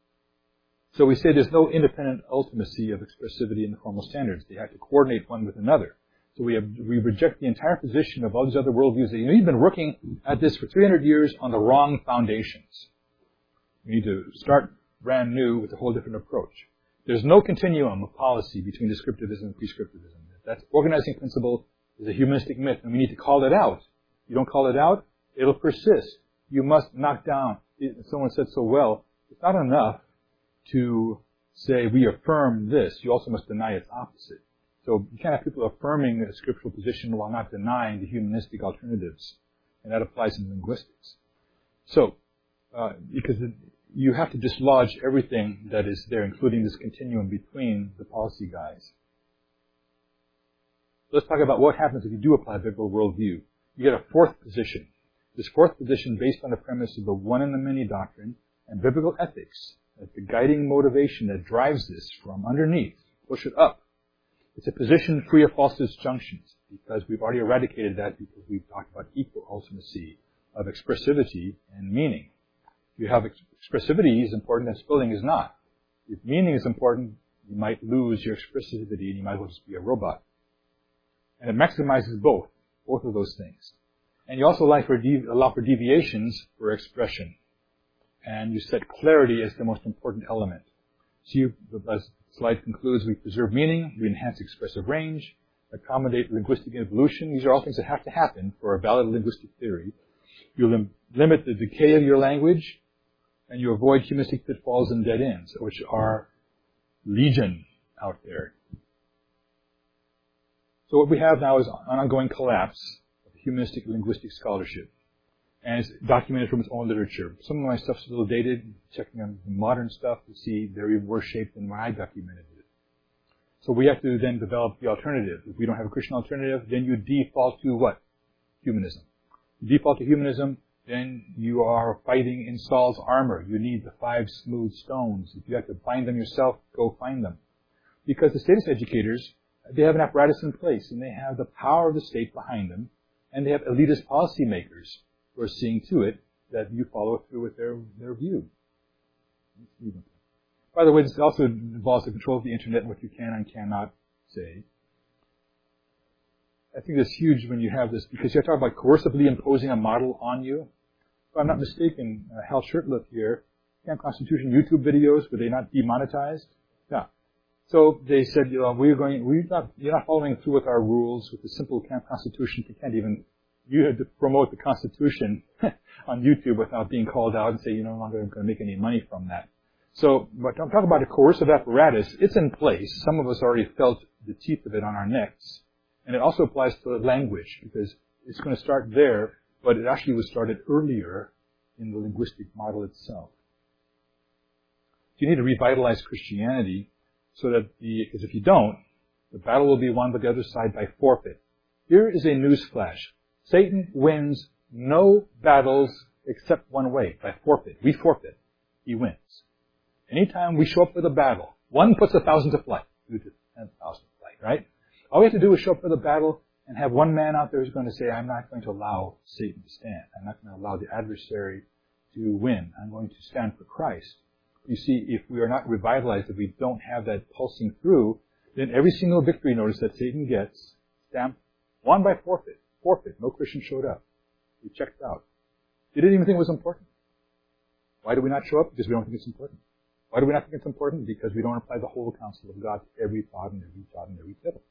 So we say there's no independent ultimacy of expressivity in the formal standards. They have to coordinate one with another. So we have, we reject the entire position of all these other worldviews. You know, you've been working at this for three hundred years on the wrong foundations. We need to start brand new with a whole different approach. There's no continuum of policy between descriptivism and prescriptivism. That organizing principle is a humanistic myth, and we need to call it out. You don't call it out, it'll persist. You must knock down. Someone said so well, it's not enough to say we affirm this. You also must deny its opposite. So you can't have people affirming a scriptural position while not denying the humanistic alternatives. And that applies in linguistics. So, uh, because it, you have to dislodge everything that is there, including this continuum between the policy guys. Let's talk about what happens if you do apply a biblical worldview. You get a fourth position. This fourth position based on the premise of the one and the many doctrine and biblical ethics as the guiding motivation that drives this from underneath, push it up. It's a position free of false disjunctions, because we've already eradicated that because we've talked about equal ultimacy of expressivity and meaning. If you have expressivity is important and spelling is not. If meaning is important, you might lose your expressivity and you might as well just be a robot. And it maximizes both, both of those things. And you also allow for, devi- allow for deviations for expression. And you set clarity as the most important element. So you, as the slide concludes, we preserve meaning, we enhance expressive range, accommodate linguistic evolution. These are all things that have to happen for a valid linguistic theory. You lim- limit the decay of your language, and you avoid humanistic pitfalls and dead ends, which are legion out there. So what we have now is an ongoing collapse of humanistic linguistic scholarship. And it's documented from its own literature. Some of my stuff's a little dated. Checking on the modern stuff to see they're even worse shaped than when I documented it. So we have to then develop the alternative. If we don't have a Christian alternative, then you default to what? humanism. You default to humanism, then you are fighting in Saul's armor. You need the five smooth stones. If you have to find them yourself, go find them. Because the status educators, they have an apparatus in place, and they have the power of the state behind them, and they have elitist policymakers who are seeing to it that you follow through with their, their view. By the way, this also involves the control of the internet and what you can and cannot say. I think it's huge when you have this, because you're talking about coercively imposing a model on you. If I'm not mistaken, uh, Hal Shurtleff here, Camp Constitution YouTube videos, were they not demonetized? Yeah. So they said, you know, we're going, we're not, you're not following through with our rules, with the simple Camp Constitution. You can't even, you had to promote the Constitution on YouTube without being called out and say, you're no longer going to make any money from that. So, but I'm talking about a coercive apparatus. It's in place. Some of us already felt the teeth of it on our necks. And it also applies to language, because it's going to start there, but it actually was started earlier in the linguistic model itself. You need to revitalize Christianity so that the, because if you don't, the battle will be won by the other side by forfeit. Here is a newsflash. Satan wins no battles except one way, by forfeit. We forfeit. He wins. Anytime we show up for the battle, one puts a thousand to flight. Two to ten thousand to flight, right? All we have to do is show up for the battle and have one man out there who's going to say, I'm not going to allow Satan to stand. I'm not going to allow the adversary to win. I'm going to stand for Christ. You see, if we are not revitalized, if we don't have that pulsing through, then every single victory notice that Satan gets, stamped, won by forfeit. Forfeit. No Christian showed up. We checked out. They didn't even think it was important. Why do we not show up? Because we don't think it's important. Why do we not think it's important? Because we don't apply the whole counsel of God to every thought and every thought and every tittle.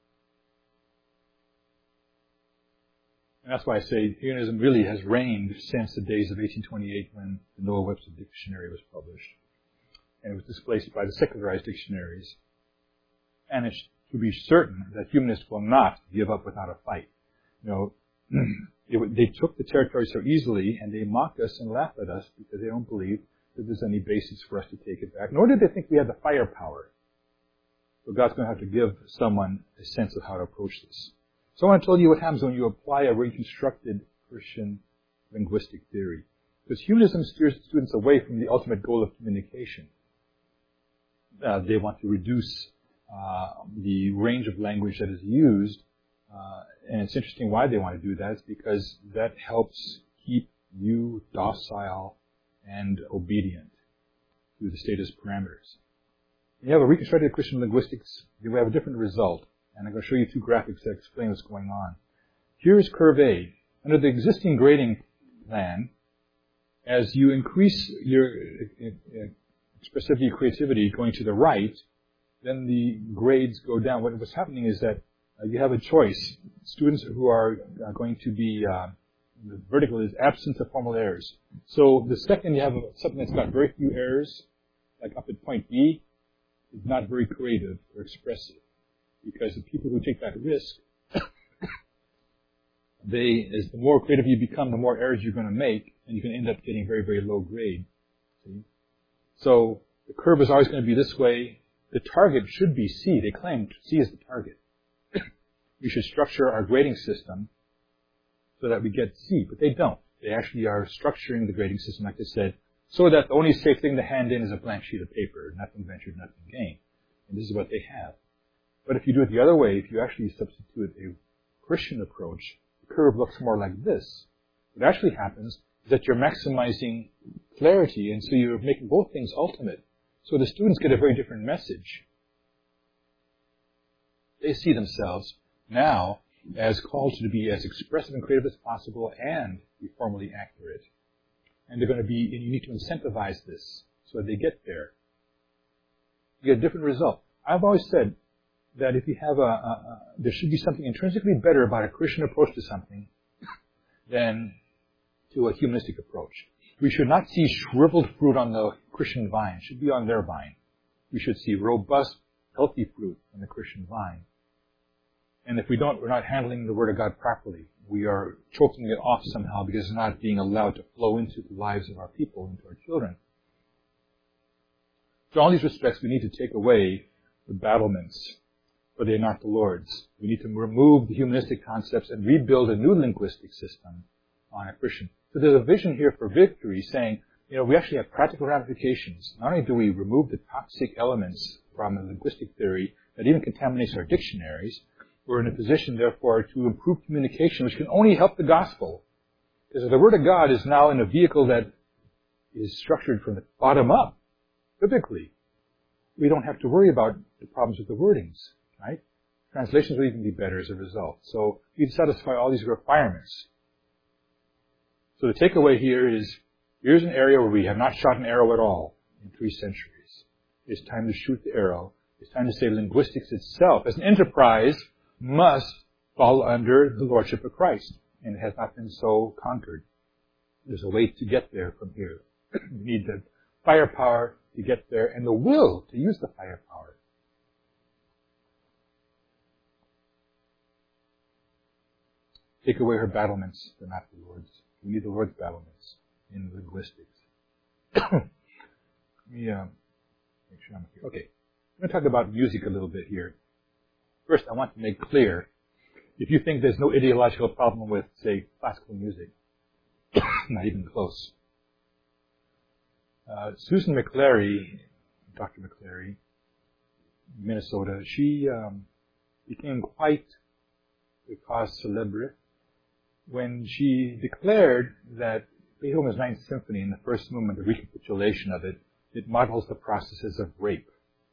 And that's why I say humanism really has reigned since the days of eighteen twenty-eight when the Noah Webster Dictionary was published. And it was displaced by the secularized dictionaries. And it's to be certain that humanists will not give up without a fight. You know, it, they took the territory so easily, and they mock us and laugh at us because they don't believe that there's any basis for us to take it back. Nor did they think we had the firepower. So God's going to have to give someone a sense of how to approach this. So I want to tell you what happens when you apply a reconstructed Christian linguistic theory. Because humanism steers students away from the ultimate goal of communication. Uh, they want to reduce uh, the range of language that is used. Uh, and it's interesting why they want to do that. It's because that helps keep you docile and obedient to the status parameters. When you have a reconstructed Christian linguistics, you have a different result. And I'm going to show you two graphics that explain what's going on. Here's curve A. Under the existing grading plan, as you increase your expressivity, creativity going to the right, then the grades go down. What, what's happening is that uh, you have a choice. Students who are uh, going to be, uh, the vertical is absence of formal errors. So the second you have a, something that's got very few errors, like up at point B, is not very creative or expressive. Because the people who take that risk, they, as the more creative you become, the more errors you're going to make, and you can end up getting very, very low grade. See? So the curve is always going to be this way. The target should be C. They claim C is the target. We should structure our grading system so that we get C, but they don't. They actually are structuring the grading system, like I said, so that the only safe thing to hand in is a blank sheet of paper. Nothing ventured, nothing gained. And this is what they have. But if you do it the other way, if you actually substitute a Christian approach, the curve looks more like this. What actually happens is that you're maximizing clarity, and so you're making both things ultimate. So the students get a very different message. They see themselves now as called to be as expressive and creative as possible and be formally accurate. And they're going to be, and you need to incentivize this so that they get there. You get a different result. I've always said that if you have a, a, a, there should be something intrinsically better about a Christian approach to something than to a humanistic approach. We should not see shriveled fruit on the Christian vine. It should be on their vine. We should see robust, healthy fruit on the Christian vine. And if we don't, we're not handling the Word of God properly. We are choking it off somehow because it's not being allowed to flow into the lives of our people, into our children. So in all these respects, we need to take away the battlements for they are not the Lord's. We need to remove the humanistic concepts and rebuild a new linguistic system on a Christian. So there's a vision here for victory saying, you know, we actually have practical ramifications. Not only do we remove the toxic elements from a linguistic theory that even contaminates our dictionaries, we're in a position, therefore, to improve communication, which can only help the gospel. Because the Word of God is now in a vehicle that is structured from the bottom up, biblically. We don't have to worry about the problems with the wordings, right? Translations will even be better as a result. So we satisfy all these requirements. So the takeaway here is, here's an area where we have not shot an arrow at all in three centuries. It's time to shoot the arrow. It's time to say linguistics itself, as an enterprise, must fall under the lordship of Christ. And it has not been so conquered. There's a way to get there from here. We need the firepower to get there and the will to use the firepower. Take away her battlements, they're not the Lord's. We need the Lord's battlements in linguistics. Let me uh, make sure I'm here. Okay. I'm going to talk about music a little bit here. First, I want to make clear, if you think there's no ideological problem with, say, classical music, not even close. Uh, Susan McClary, Doctor McClary, Minnesota, she um, became quite a cause célèbre when she declared that Beethoven's Ninth Symphony, in the first movement, the recapitulation of it, it models the processes of rape.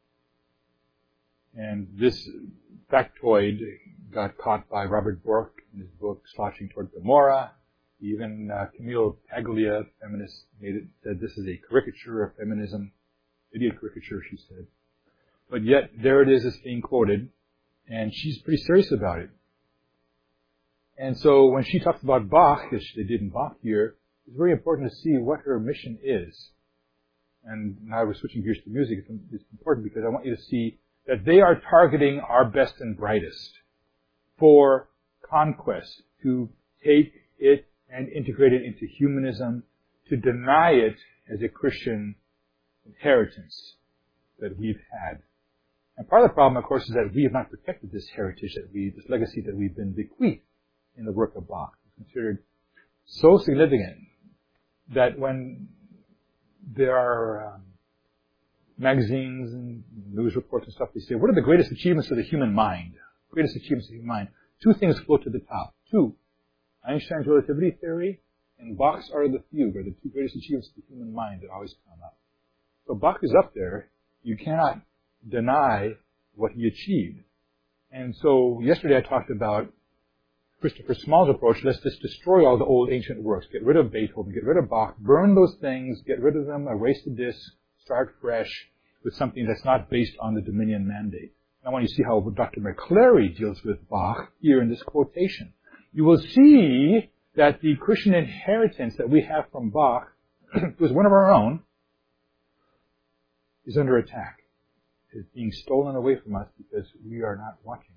And this factoid got caught by Robert Bork in his book, Slouching Toward Gomorrah. Even uh, Camille Paglia, feminist, made it, said this is a caricature of feminism. Idiot caricature, she said. But yet, there it is, it's being quoted, and she's pretty serious about it. And so, when she talks about Bach, as they did in Bach here, it's very important to see what her mission is. And now we're switching gears to music. It's important because I want you to see that they are targeting our best and brightest for conquest, to take it and integrate it into humanism, to deny it as a Christian inheritance that we've had. And part of the problem, of course, is that we have not protected this heritage, that we, this legacy that we've been bequeathed in the work of Bach. It's considered so significant that when there are um, magazines and news reports and stuff, they say, what are the greatest achievements of the human mind? Greatest achievements of the human mind. Two things float to the top. Two. Einstein's relativity theory and Bach's Art of the Fugue are the two greatest achievements of the human mind that always come up. So Bach is up there. You cannot deny what he achieved. And so yesterday I talked about Christopher Small's approach. Let's just destroy all the old ancient works. Get rid of Beethoven, get rid of Bach, burn those things, get rid of them, erase the disc, start fresh with something that's not based on the Dominion mandate. And I want you to see how Doctor McClary deals with Bach here in this quotation. You will see that the Christian inheritance that we have from Bach, who is one of our own, is under attack. Is being stolen away from us because we are not watching.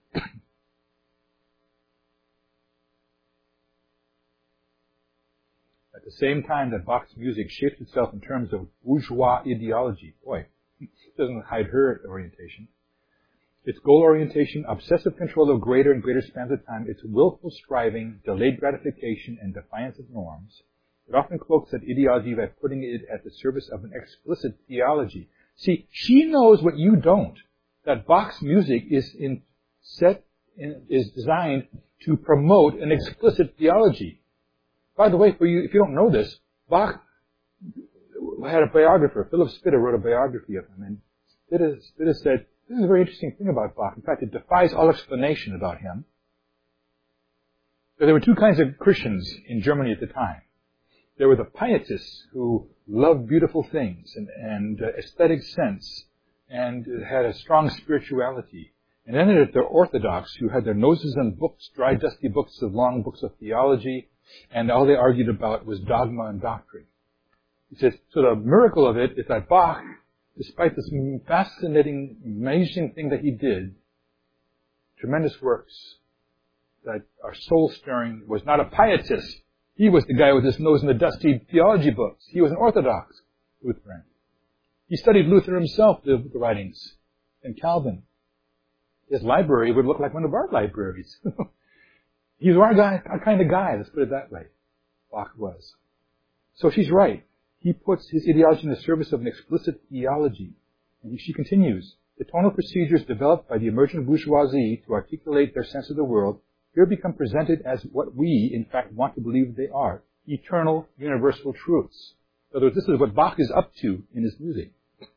At the same time that Bach's music shapes itself in terms of bourgeois ideology, boy, it doesn't hide her orientation. Its goal orientation, obsessive control of greater and greater spans of time, its willful striving, delayed gratification, and defiance of norms. It often cloaks that ideology by putting it at the service of an explicit theology. See, she knows what you don't, that Bach's music is in set in, is designed to promote an explicit theology. By the way, for you, if you don't know this, Bach had a biographer. Philip Spitta wrote a biography of him, and Spitta, Spitta said, this is a very interesting thing about Bach. In fact, it defies all explanation about him. But there were two kinds of Christians in Germany at the time. There were the pietists who loved beautiful things and, and uh, aesthetic sense and had a strong spirituality. And then there were the Orthodox who had their noses in books, dry, dusty books of long books of theology, and all they argued about was dogma and doctrine. He says, so the miracle of it is that Bach, despite this fascinating, amazing thing that he did, tremendous works that are soul-stirring, was not a pietist. He was the guy with his nose in the dusty theology books. He was an Orthodox Lutheran. He studied Luther himself, the, the writings, and Calvin. his library would look like one of our libraries. He's our guy, our kind of guy, let's put it that way. Bach was. So she's right. He puts his ideology in the service of an explicit theology. And she continues, the tonal procedures developed by the emergent bourgeoisie to articulate their sense of the world here become presented as what we, in fact, want to believe they are, eternal, universal truths. In other words, this is what Bach is up to in his music,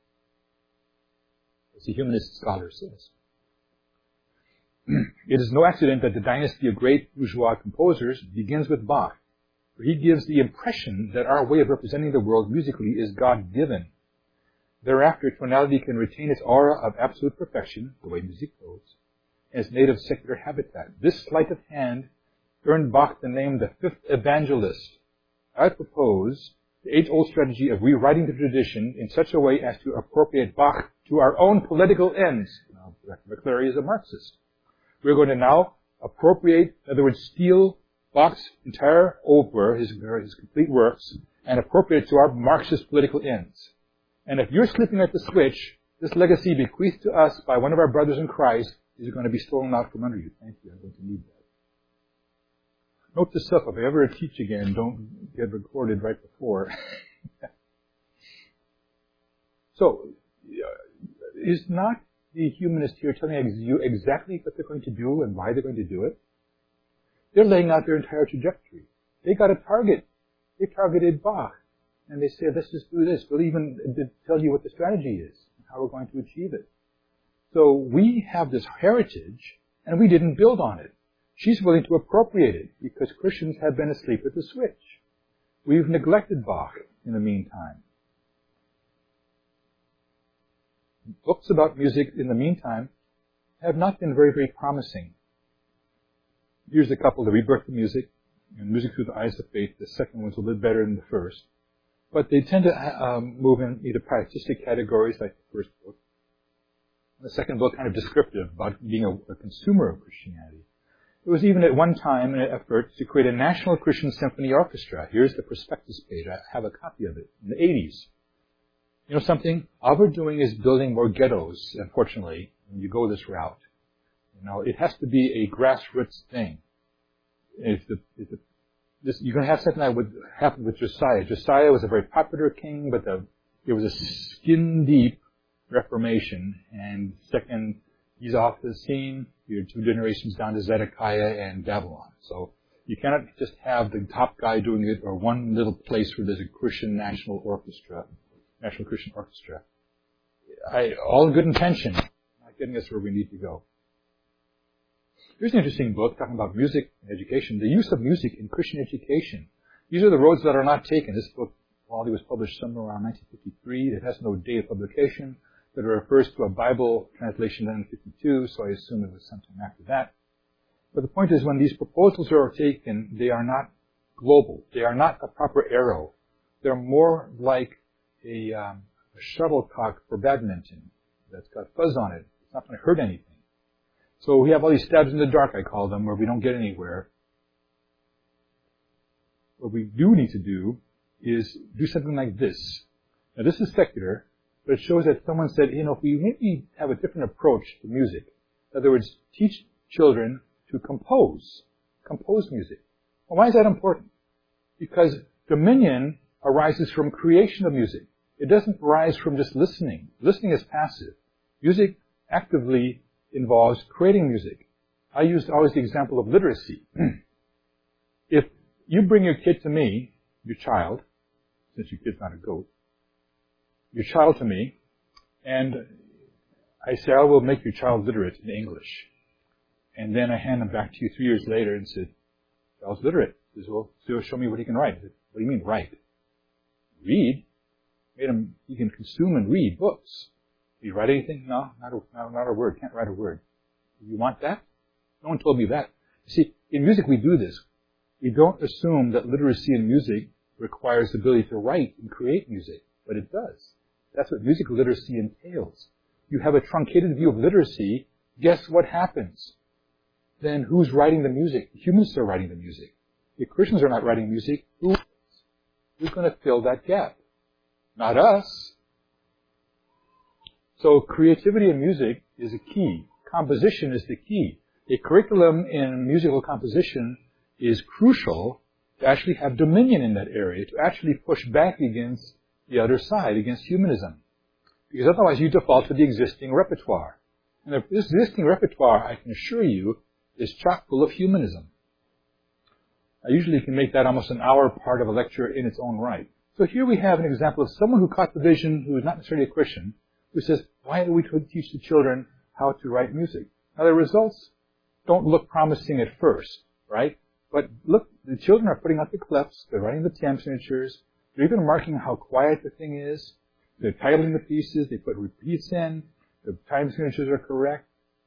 as the humanist scholar says. It is no accident that the dynasty of great bourgeois composers begins with Bach, for he gives the impression that our way of representing the world musically is God-given. Thereafter, tonality can retain its aura of absolute perfection, the way music goes, in its native secular habitat. This sleight of hand earned Bach the name the Fifth Evangelist. I propose the age-old strategy of rewriting the tradition in such a way as to appropriate Bach to our own political ends. Now, McClary is a Marxist. We're going to now appropriate, in other words, steal Bach's entire oeuvre, his, his complete works, and appropriate it to our Marxist political ends. And if you're slipping at the switch, this legacy bequeathed to us by one of our brothers in Christ is going to be stolen out from under you. Thank you. I'm going to need that. Note this up. If I ever teach again, don't get recorded right before. So, is not the humanist here telling you exactly what they're going to do and why they're going to do it? They're laying out their entire trajectory. They got a target. They targeted Bach. And they said, let's just do this. We'll even tell you what the strategy is, and how we're going to achieve it. So we have this heritage, and we didn't build on it. She's willing to appropriate it, because Christians have been asleep at the switch. We've neglected Bach in the meantime. Books about music in the meantime have not been very, very promising. Here's a couple, The Rebirth of Music, and Music Through the Eyes of Faith. The second one's a little better than the first. But they tend to um, move in either pietistic categories, like the first book. The second book, kind of descriptive about being a, a consumer of Christianity. It was even at one time an effort to create a national Christian symphony orchestra. Here's the prospectus page. I have a copy of it in the eighties. You know something? All we're doing is building more ghettos, unfortunately, when you go this route. You know, it has to be a grassroots thing. If the, if the This, you're going to have something that would happen with Josiah. Josiah was a very popular king, but the, it was a skin-deep reformation. And second, he's off the scene. You're two generations down to Zedekiah and Babylon. So you cannot just have the top guy doing it or one little place where there's a Christian national orchestra, national Christian orchestra. I, all good intention, not getting us where we need to go. Here's an interesting book talking about music and education, the use of music in Christian education. These are the roads that are not taken. This book, while it was published somewhere around nineteen fifty-three, it has no date of publication, but it refers to a Bible translation done in fifty-two, so I assume it was sometime after that. But the point is, when these proposals are taken, they are not global. They are not a proper arrow. They're more like a, um, a shuttlecock for badminton that's got fuzz on it. It's not going to hurt anything. So we have all these stabs in the dark, I call them, where we don't get anywhere. What we do need to do is do something like this. Now this is secular, but it shows that someone said, you know, if we maybe have a different approach to music, in other words, teach children to compose, compose music. Well, why is that important? Because dominion arises from creation of music. It doesn't arise from just listening. Listening is passive. Music actively involves creating music. I used always the example of literacy. If you bring your kid to me, your child, since your kid's not a goat, your child to me, and I say, I will make your child literate in English. And then I hand them back to you three years later and said, child's literate. He says, well, so show me what he can write. I said, what do you mean write? Read? Made him, he can consume and read books. Do you write anything? No, not a, not, not a word. Can't write a word. You want that? No one told me that. You see, in music we do this. We don't assume that literacy in music requires the ability to write and create music, but it does. That's what music literacy entails. You have a truncated view of literacy. Guess what happens? Then who's writing the music? Humans are writing the music. If Christians are not writing music, who is? Who's going to fill that gap? Not us. So creativity in music is a key. composition is the key. A curriculum in musical composition is crucial to actually have dominion in that area, to actually push back against the other side, against humanism. Because otherwise you default to the existing repertoire. And the existing repertoire, I can assure you, is chock full of humanism. I usually can make that almost an hour part of a lecture in its own right. So here we have an example of someone who caught the vision, who is not necessarily a Christian, who says, why do we teach the children how to write music? Now the results don't look promising at first, right? But look, the children are putting out the clefs, they're writing the time signatures, they're even marking how quiet the thing is, they're titling the pieces, they put repeats in, the time signatures are correct.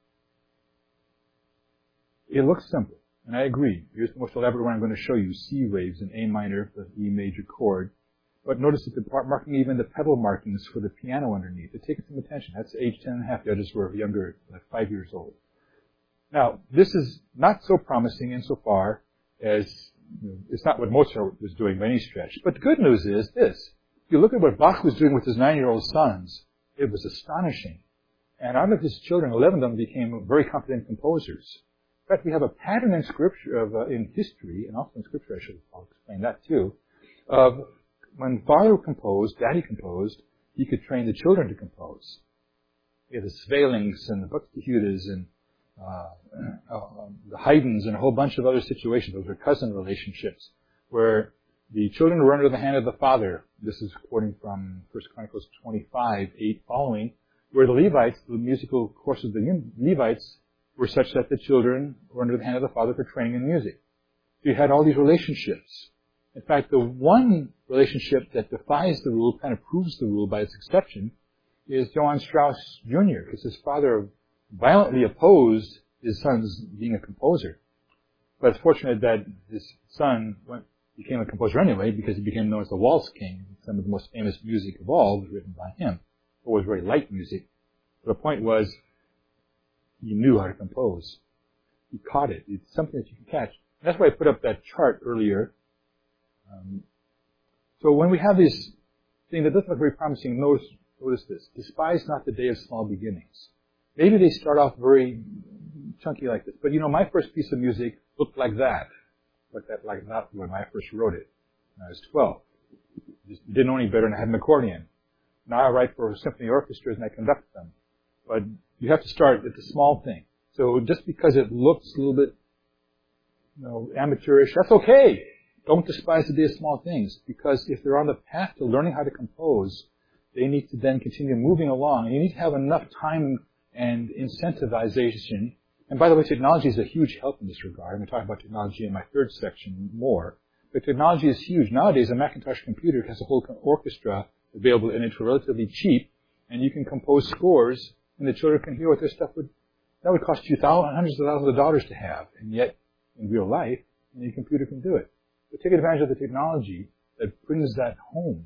It looks simple, and I agree. Here's the most elaborate one I'm going to show you, C waves in A minor, the E major chord. But notice that the part marking, even the pedal markings for the piano underneath, it takes some attention. That's age ten and a half. The others were younger, like five years old. Now, this is not so promising insofar as, you know, it's not what Mozart was doing by any stretch. But the good news is this. If you look at what Bach was doing with his nine-year-old sons, it was astonishing. And out of his children, eleven of them became very competent composers. In fact, we have a pattern in scripture, of, uh, in history, and also in scripture, I should I'll explain that too, of when father composed, daddy composed, he could train the children to compose. We have the Svelings and the Buxtehudes and uh, uh, the Haydns and a whole bunch of other situations. Those are cousin relationships where the children were under the hand of the father. This is quoting from First Chronicles twenty-five, eight following, where the Levites, the musical course of the Levites, were such that the children were under the hand of the father for training in music. So you had all these relationships. In fact, the one relationship that defies the rule, kind of proves the rule by its exception, is Johann Strauss Junior, because his father violently opposed his son's being a composer. But it's fortunate that his son went, became a composer anyway, because he became known as the Waltz King. Some of the most famous music of all was written by him. It was very light music. But the point was, he knew how to compose. He caught it. It's something that you can catch. And that's why I put up that chart earlier. Um, so when we have this thing that doesn't look very promising, notice, notice this. Despise not the day of small beginnings. Maybe they start off very chunky like this. But you know, my first piece of music looked like that. Looked that like that when I first wrote it. When I was twelve. Just didn't know any better than I had an accordion. Now I write for symphony orchestras and I conduct them. But you have to start at the small thing. So just because it looks a little bit, you know, amateurish, that's okay. Don't despise the day of small things, because if they're on the path to learning how to compose, they need to then continue moving along. And you need to have enough time and incentivization. And by the way, technology is a huge help in this regard. I'm going to talk about technology in my third section more. But technology is huge. Nowadays, a Macintosh computer has a whole orchestra available in it for relatively cheap, and you can compose scores, and the children can hear what their stuff would, that would cost you thousands, hundreds of thousands of dollars to have. And yet, in real life, any computer can do it. So take advantage of the technology that brings that home.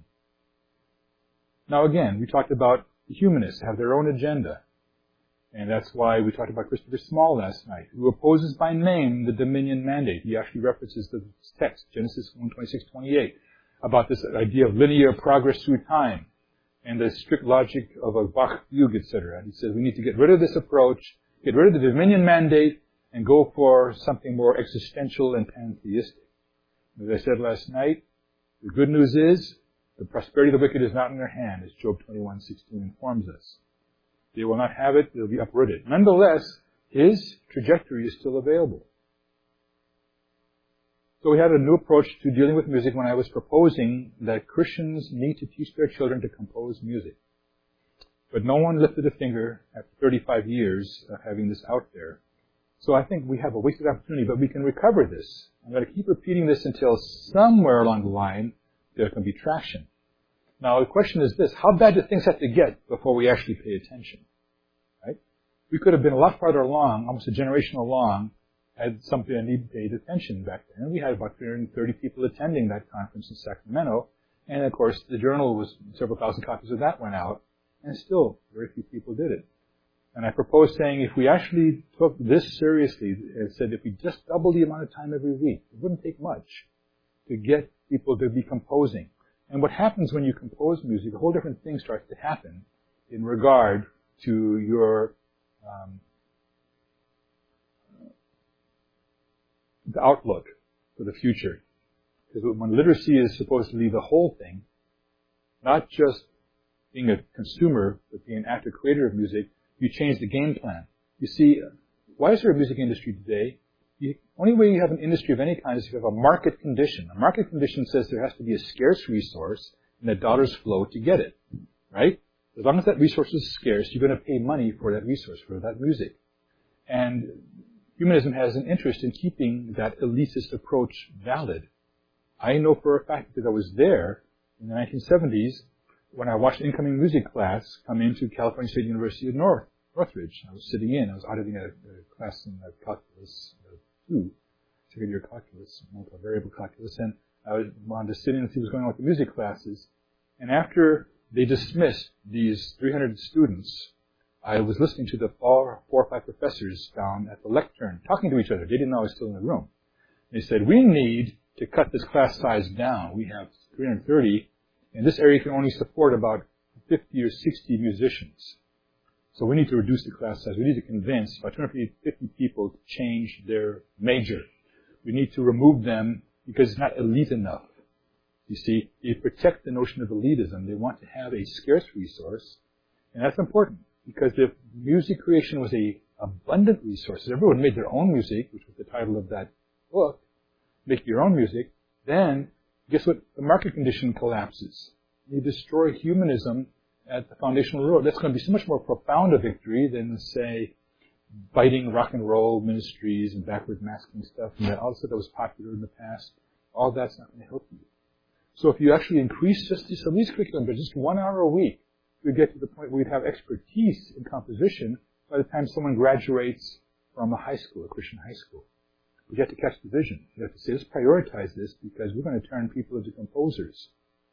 Now again, we talked about the humanists have their own agenda. And that's why we talked about Christopher Small last night, who opposes by name the dominion mandate. He actually references the text, Genesis one twenty-six, twenty-eight, about this idea of linear progress through time and the strict logic of a Bach fugue, et cetera. He says we need to get rid of this approach, get rid of the dominion mandate, and go for something more existential and pantheistic. As I said last night, the good news is the prosperity of the wicked is not in their hand, as Job twenty-one sixteen informs us. They will not have it, they'll be uprooted. Nonetheless, his trajectory is still available. So we had a new approach to dealing with music when I was proposing that Christians need to teach their children to compose music. But no one lifted a finger after thirty-five years of having this out there. So I think we have a wasted opportunity, but we can recover this. I'm going to keep repeating this until somewhere along the line there can be traction. Now the question is this, how bad do things have to get before we actually pay attention? Right? We could have been a lot farther along, almost a generation along, had something that needed paid attention back then. And we had about three hundred thirty people attending that conference in Sacramento. And of course the journal was, several thousand copies of that went out, and still very few people did it. And I proposed saying if we actually took this seriously, and said if we just double the amount of time every week, it wouldn't take much to get people to be composing. And what happens when you compose music, a whole different thing starts to happen in regard to your um, the outlook for the future. Because when literacy is supposed to be the whole thing, not just being a consumer, but being an active creator of music, you change the game plan. You see, why is there a music industry today? The only way you have an industry of any kind is if you have a market condition. A market condition says there has to be a scarce resource and that dollars flow to get it, right? As long as that resource is scarce, you're going to pay money for that resource, for that music. And humanism has an interest in keeping that elitist approach valid. I know for a fact that I was there in the nineteen seventies when I watched incoming music class come into California State University of North, Northridge. I was sitting in, I was auditing a, a class in uh, calculus uh, two, second year calculus, multivariable calculus, and I was, wanted to sit in and see what was going on with the music classes. And after they dismissed these three hundred students, I was listening to the four, four or five professors down at the lectern talking to each other. They didn't know I was still in the room. They said, we need to cut this class size down. We have three hundred thirty, and this area can only support about fifty or sixty musicians. So we need to reduce the class size. We need to convince about two hundred fifty people to change their major. We need to remove them because it's not elite enough. You see, they protect the notion of elitism. They want to have a scarce resource, and that's important because if music creation was a abundant resource, if everyone made their own music, which was the title of that book, make your own music, then guess what? The market condition collapses. You destroy humanism at the foundational road. That's going to be so much more profound a victory than, say, biting rock and roll ministries and backward masking stuff and all the stuff that was popular in the past. All that's not going to help you. So if you actually increase just this elite curriculum by just one hour a week, you get to the point where you'd have expertise in composition by the time someone graduates from a high school, a Christian high school. You have to catch the vision. You have to say, let's prioritize this because we're going to turn people into composers.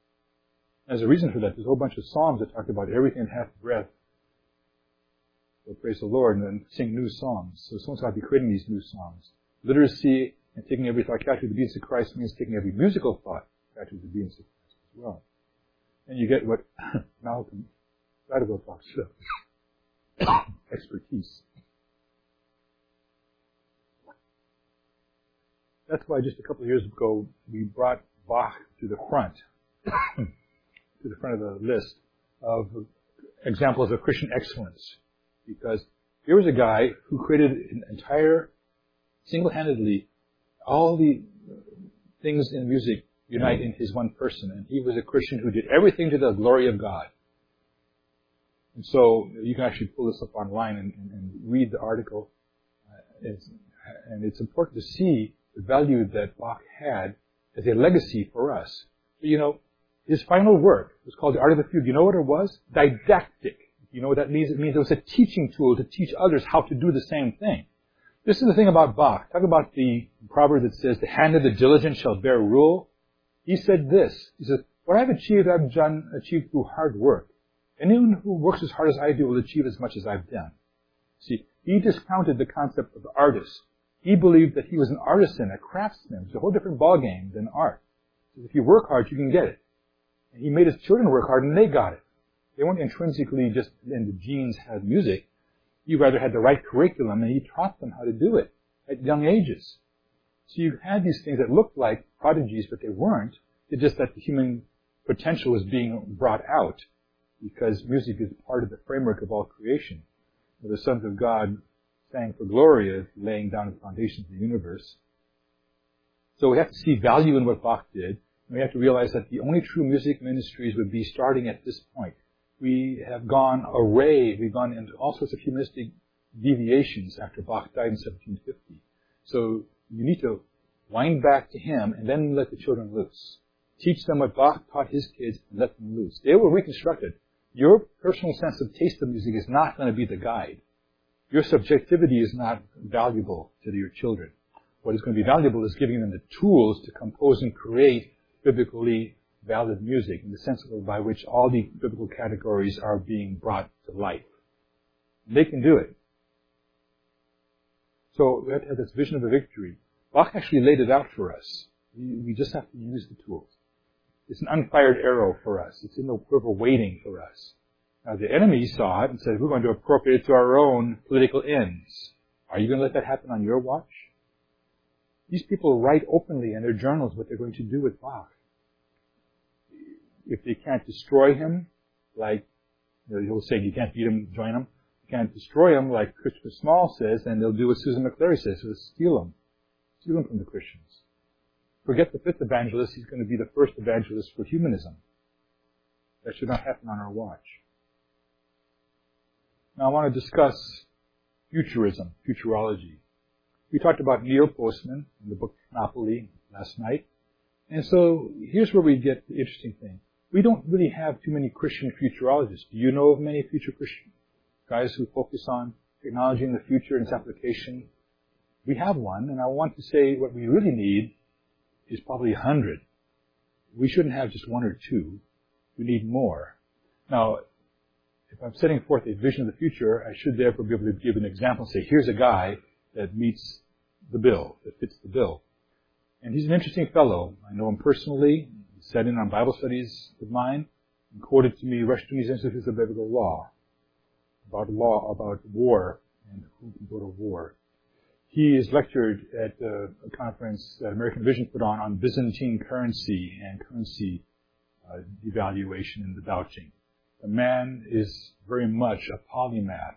There's a reason for that. There's a whole bunch of songs that talk about everything that hath breath. So praise the Lord and then sing new songs. So someone's got to be creating these new songs. Literacy and taking every thought captive to the obedience of Christ means taking every musical thought captive to the obedience of Christ as well. And you get what Malcolm Gladwell talks about. Expertise. That's why just a couple of years ago we brought Bach to the front, to the front of the list of examples of Christian excellence. Because here was a guy who created an entire, single-handedly, all the things in music unite in his one person. And he was a Christian who did everything to the glory of God. And so you can actually pull this up online and, and, and read the article. Uh, it's, and it's important to see the value that Bach had as a legacy for us. But, you know, his final work was called The Art of the Fugue. You know what it was? Didactic. You know what that means? It means it was a teaching tool to teach others how to do the same thing. This is the thing about Bach. Talk about the proverb that says, the hand of the diligent shall bear rule. He said this. He says, what I've achieved, I've done, achieved through hard work. Anyone who works as hard as I do will achieve as much as I've done. See, he discounted the concept of the artist. He believed that he was an artisan, a craftsman. It's a whole different ballgame than art. If you work hard, you can get it. And he made his children work hard, and they got it. They weren't intrinsically just in the genes had music. He rather had the right curriculum, and he taught them how to do it at young ages. So you had these things that looked like prodigies, but they weren't. It's just that the human potential was being brought out because music is part of the framework of all creation. The sons of God sang for Gloria, laying down the foundations of the universe. So we have to see value in what Bach did. And we have to realize that the only true music ministries would be starting at this point. We have gone array, we've gone into all sorts of humanistic deviations after Bach died in seventeen fifty. So you need to wind back to him and then let the children loose. Teach them what Bach taught his kids and let them loose. They will reconstruct it. Your personal sense of taste of music is not going to be the guide. Your subjectivity is not valuable to your children. What is going to be valuable is giving them the tools to compose and create biblically valid music in the sense by which all the biblical categories are being brought to life. They can do it. So we have to have this vision of a victory. Bach actually laid it out for us. We just have to use the tools. It's an unfired arrow for us. It's in the quiver waiting for us. Now the enemy saw it and said, we're going to appropriate it to our own political ends. Are you going to let that happen on your watch? These people write openly in their journals what they're going to do with Bach. If they can't destroy him, like, you know, he'll say you can't beat him, join him. You can't destroy him, like Christopher Small says, then they'll do what Susan McClary says, so steal him. Steal him from the Christians. Forget the fifth evangelist, he's going to be the first evangelist for humanism. That should not happen on our watch. Now I want to discuss futurism, futurology. We talked about Neil Postman in the book Napoli last night. And so here's where we get the interesting thing. We don't really have too many Christian futurologists. Do you know of many future Christian guys who focus on technology in the future and its application? We have one, and I want to say what we really need is probably a hundred. We shouldn't have just one or two. We need more. Now, if I'm setting forth a vision of the future, I should therefore be able to give an example and say, here's a guy that meets the bill, that fits the bill. And he's an interesting fellow. I know him personally. He sat in on Bible studies of mine and quoted to me Rushdoony's Institutes of Biblical Law about law, about war, and who can go to war. He is lectured at uh, a conference that American Vision put on on Byzantine currency and currency uh, devaluation and debauching. The man is very much a polymath.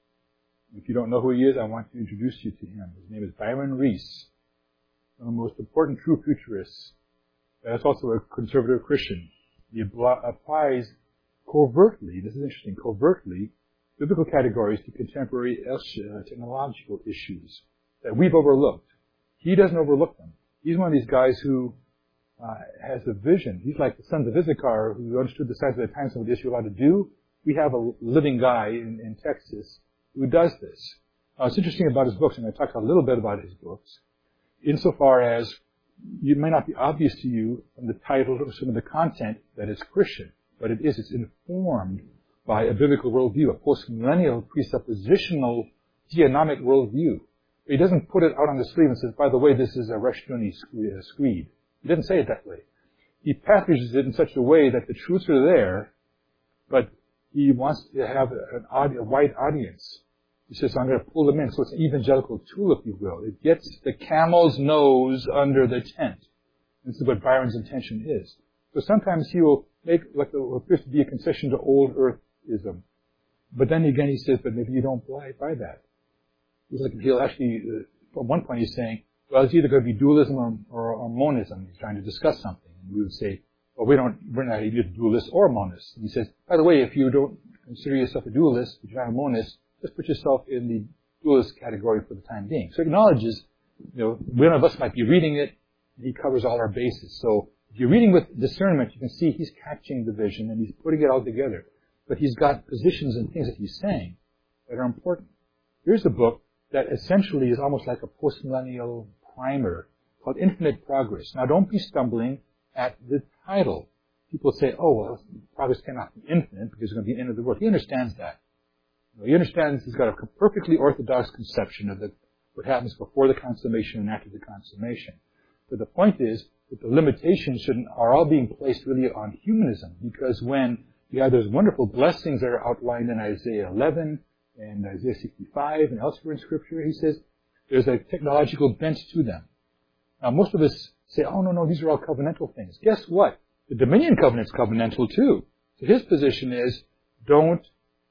If you don't know who he is, I want to introduce you to him. His name is Byron Reese, one of the most important true futurists. That's also a conservative Christian. He applies covertly, this is interesting, covertly, biblical categories to contemporary uh, technological issues that we've overlooked. He doesn't overlook them. He's one of these guys who uh, has a vision. He's like the sons of Issachar who understood the size of the times and what the issue allowed to do. We have a living guy in, in Texas who does this. Uh, it's interesting about his books, and I talk a little bit about his books, insofar as it may not be obvious to you from the title or some of the content that it's Christian, but it is. It's informed by a biblical worldview, a post-millennial presuppositional theonomic worldview. He doesn't put it out on the sleeve and says, by the way, this is a Rushdoony screed. He didn't say it that way. He packages it in such a way that the truths are there, but he wants to have an audi- a wide audience. He says, I'm going to pull them in. So it's an evangelical tool, if you will. It gets the camel's nose under the tent. This is what Byron's intention is. So sometimes he will make what appears to be a concession to old earthism. But then again he says, but maybe you don't buy, buy that. He's like, he'll actually, uh, at one point he's saying, well, it's either going to be dualism or, or, or monism. He's trying to discuss something. And we would say, well, we don't, we're not either dualists or monists. And he says, by the way, if you don't consider yourself a dualist, if you're not a monist, just put yourself in the dualist category for the time being. So he acknowledges, you know, one of us might be reading it, and he covers all our bases. So if you're reading with discernment, you can see he's catching the vision and he's putting it all together. But he's got positions and things that he's saying that are important. Here's a book that essentially is almost like a post-millennial primer called Infinite Progress. Now don't be stumbling at the title. People say, oh, well, progress cannot be infinite because there's going to be an end of the world. He understands that. You know, he understands he's got a perfectly orthodox conception of the, what happens before the consummation and after the consummation. But the point is that the limitations shouldn't, are all being placed really on humanism, because when you have those wonderful blessings that are outlined in Isaiah eleven and Isaiah sixty-five and elsewhere in Scripture, he says there's a technological bent to them. Now, most of us say, oh, no, no, these are all covenantal things. Guess what? The Dominion Covenant's covenantal too. So his position is, don't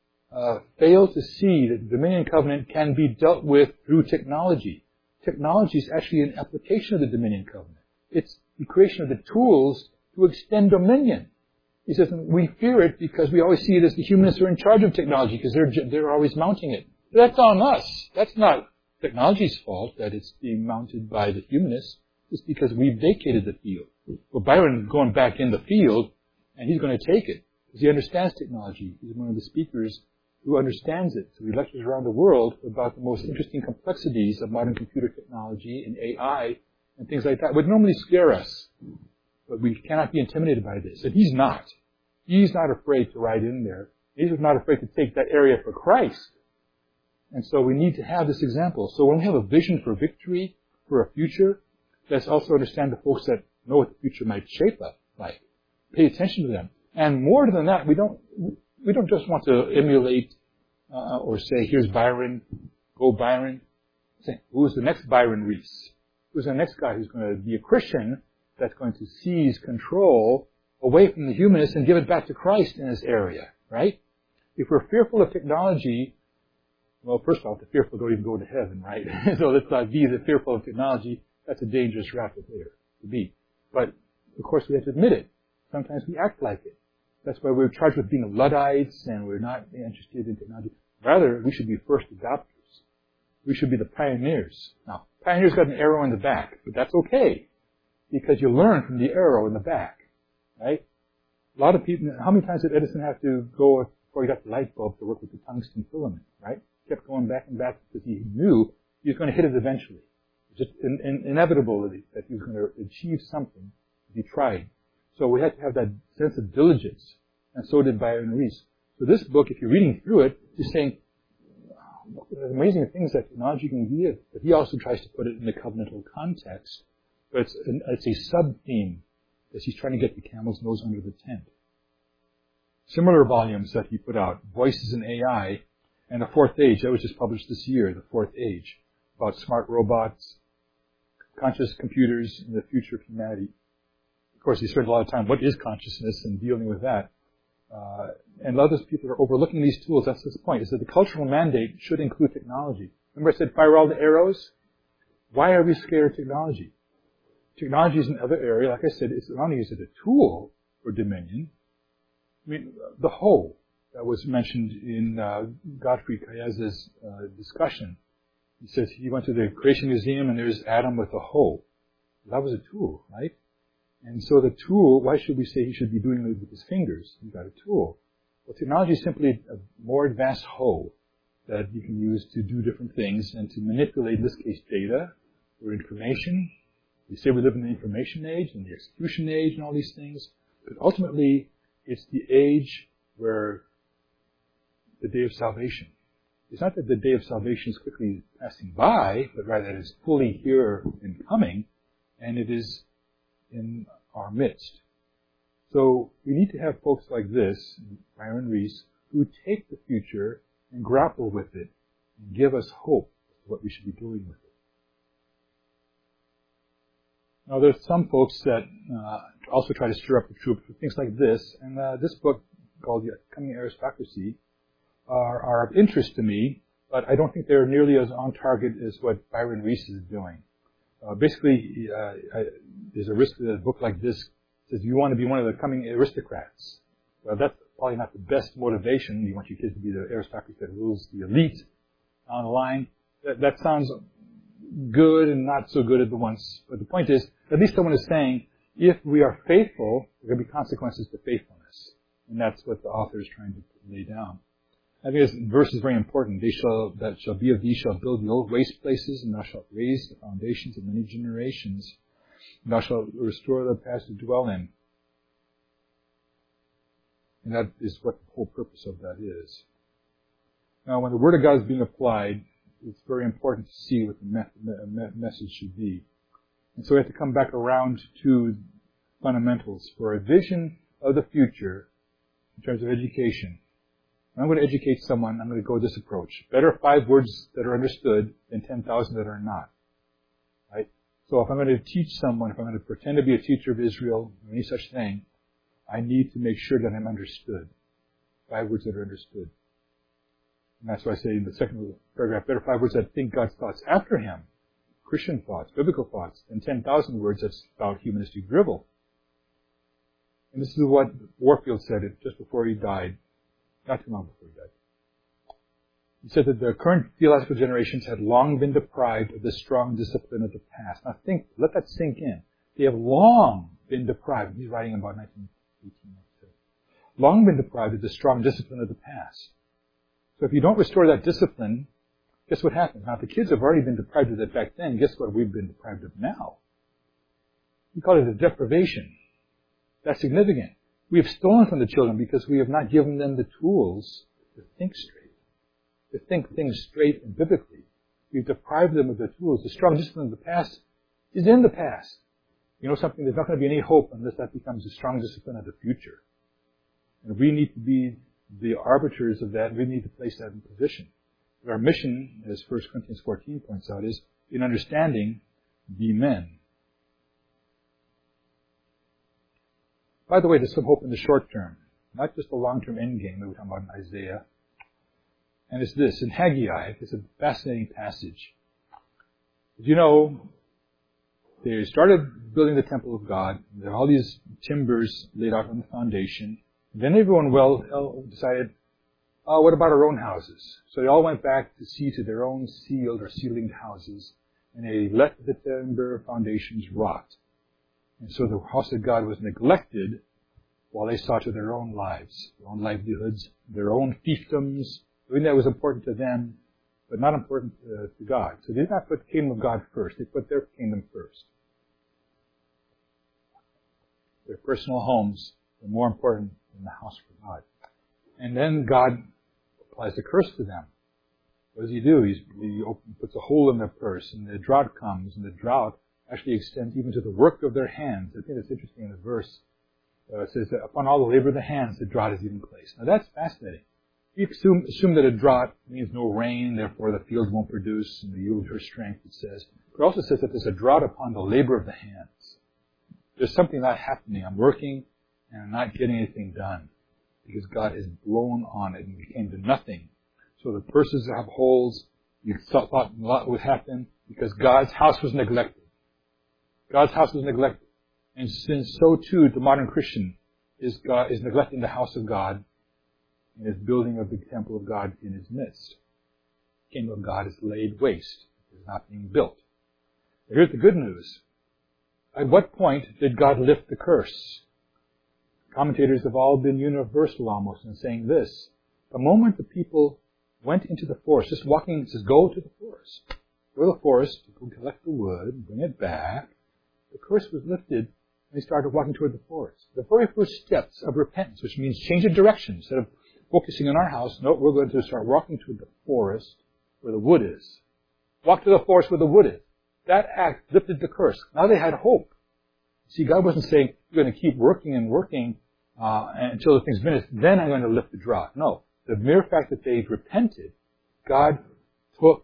uh, fail to see that the Dominion Covenant can be dealt with through technology. Technology is actually an application of the Dominion Covenant. It's the creation of the tools to extend dominion. He says, we fear it because we always see it as the humanists are in charge of technology because they're, they're always mounting it. That's on us. That's not technology's fault that it's being mounted by the humanists. It's because we've vacated the field. Well, Byron's going back in the field, and he's going to take it because he understands technology. He's one of the speakers who understands it. So he lectures around the world about the most interesting complexities of modern computer technology and A I and things like that. It would normally scare us, but we cannot be intimidated by this. And he's not. He's not afraid to ride in there. He's not afraid to take that area for Christ. And so we need to have this example. So when we have a vision for victory, for a future, let's also understand the folks that know what the future might shape up like. Pay attention to them. And more than that, we don't we don't just want to emulate uh, or say, here's Byron, go Byron. Say, who's the next Byron Reese? Who's the next guy who's going to be a Christian that's going to seize control away from the humanists and give it back to Christ in this area, right? If we're fearful of technology, well, first off, the fearful don't even go to heaven, right? So let's not be the fearful of technology. That's a dangerous route to there to be. But, of course, we have to admit it. Sometimes we act like it. That's why we're charged with being Luddites and we're not interested in technology. Rather, we should be first adopters. We should be the pioneers. Now, pioneers got an arrow in the back, but that's okay because you learn from the arrow in the back, right? A lot of people, how many times did Edison have to go before he got the light bulb to work with the tungsten filament, right? He kept going back and back because he knew he was going to hit it eventually. It's just in, in, inevitable that he was going to achieve something if he tried. So we had to have that sense of diligence, and so did Byron Reese. So this book, if you're reading through it, is saying, wow, the amazing things that technology can give. But he also tries to put it in the covenantal context. But it's, an, it's a sub-theme as he's trying to get the camel's nose under the tent. Similar volumes that he put out, Voices in A I, and The Fourth Age, that was just published this year, The Fourth Age, about smart robots, conscious computers, and the future of humanity. Of course, he spent a lot of time, what is consciousness, and dealing with that. Uh, and a lot of those people are overlooking these tools. That's his point, is that the cultural mandate should include technology. Remember I said fire all the arrows? Why are we scared of technology? Technology is another area, like I said, it's not only is it a tool for dominion. I mean, the whole that was mentioned in uh, Godfrey Cayeza's uh, discussion. He says he went to the Creation Museum and there's Adam with a hoe. That was a tool, right? And so the tool, why should we say he should be doing it with his fingers? He's got a tool. Well, technology is simply a more advanced hoe that you can use to do different things and to manipulate, in this case, data or information. We say we live in the information age and the execution age and all these things. But ultimately, it's the age where the day of salvation. It's not that the day of salvation is quickly passing by, but rather that it's fully here and coming, and it is in our midst. So we need to have folks like this, Byron Reese, who take the future and grapple with it and give us hope of what we should be doing with it. Now there's some folks that uh, also try to stir up the troops with things like this, and uh, this book called The Coming Aristocracy are, are of interest to me, but I don't think they're nearly as on target as what Byron Reese is doing. Uh, basically, uh, I, there's a risk that a book like this says you want to be one of the coming aristocrats. Well, that's probably not the best motivation. You want your kids to be the aristocracy that rules the elite down the line. That, that sounds good and not so good at the once. But the point is, at least someone is saying, if we are faithful, there are going to be consequences to faithfulness. And that's what the author is trying to lay down. I think this verse is very important. They shall, that shall be of thee shall build the old waste places, and thou shalt raise the foundations of many generations. And thou shalt restore the past to dwell in. And that is what the whole purpose of that is. Now, when the Word of God is being applied, it's very important to see what the me- me- message should be. And so we have to come back around to fundamentals. For a vision of the future, in terms of education, when I'm going to educate someone, I'm going to go this approach. Better five words that are understood than ten thousand that are not. Right? So if I'm going to teach someone, if I'm going to pretend to be a teacher of Israel, or any such thing, I need to make sure that I'm understood. Five words that are understood. And that's why I say in the second paragraph, better five words that think God's thoughts after Him. Christian thoughts, biblical thoughts, than ten thousand words that's about humanistic drivel. And this is what Warfield said it just before he died. Not too long before he died. He said that the current theological generations had long been deprived of the strong discipline of the past. Now think, let that sink in. They have long been deprived. He's writing about nineteen eighteen. Long been deprived of the strong discipline of the past. So if you don't restore that discipline, guess what happens? Now, if the kids have already been deprived of it back then, guess what we've been deprived of now? We call it a deprivation. That's significant. We have stolen from the children because we have not given them the tools to think straight, to think things straight and biblically. We've deprived them of the tools. The strong discipline of the past is in the past. You know something? There's not going to be any hope unless that becomes the strong discipline of the future. And we need to be the arbiters of that. We need to place that in position. Our mission, as First Corinthians fourteen points out, is in understanding be men. By the way, there's some hope in the short term, not just the long-term end game that we're talking about in Isaiah. And it's this, in Haggai, it's a fascinating passage. You know, they started building the temple of God. There are all these timbers laid out on the foundation. Then everyone well decided, oh, what about our own houses? So they all went back to see to their own sealed or ceilinged houses, and they let the timber foundations rot. And so the house of God was neglected while they saw to their own lives, their own livelihoods, their own fiefdoms, everything that was important to them, but not important uh, to God. So they did not put the kingdom of God first. They put their kingdom first. Their personal homes were more important than the house for God. And then God applies a curse to them. What does he do? He's, he open, puts a hole in their purse, and the drought comes, and the drought actually extends even to the work of their hands. I think that's interesting in the verse. Uh, it says that upon all the labor of the hands, the drought is even placed. Now that's fascinating. We assume, assume that a drought means no rain, therefore the field won't produce and the yield her strength, it says. But it also says that there's a drought upon the labor of the hands. There's something not happening. I'm working and I'm not getting anything done because God has blown on it and became to nothing. So the purses have holes. You thought a lot would happen because God's house was neglected. God's house was neglected. And since so too the modern Christian is God is neglecting the house of God and his building of the temple of God in his midst. The kingdom of God is laid waste. It is not being built. But here's the good news. At what point did God lift the curse? Commentators have all been universal almost in saying this. The moment the people went into the forest, just walking, it says, go to the forest. Go to the forest, go collect the wood, bring it back. The curse was lifted and they started walking toward the forest. The very first steps of repentance, which means change of direction. Instead of focusing on our house, no, we're going to start walking toward the forest where the wood is. Walk to the forest where the wood is. That act lifted the curse. Now they had hope. See, God wasn't saying, you're going to keep working and working uh, until the thing's finished, then I'm going to lift the drought. No. The mere fact that they've repented, God took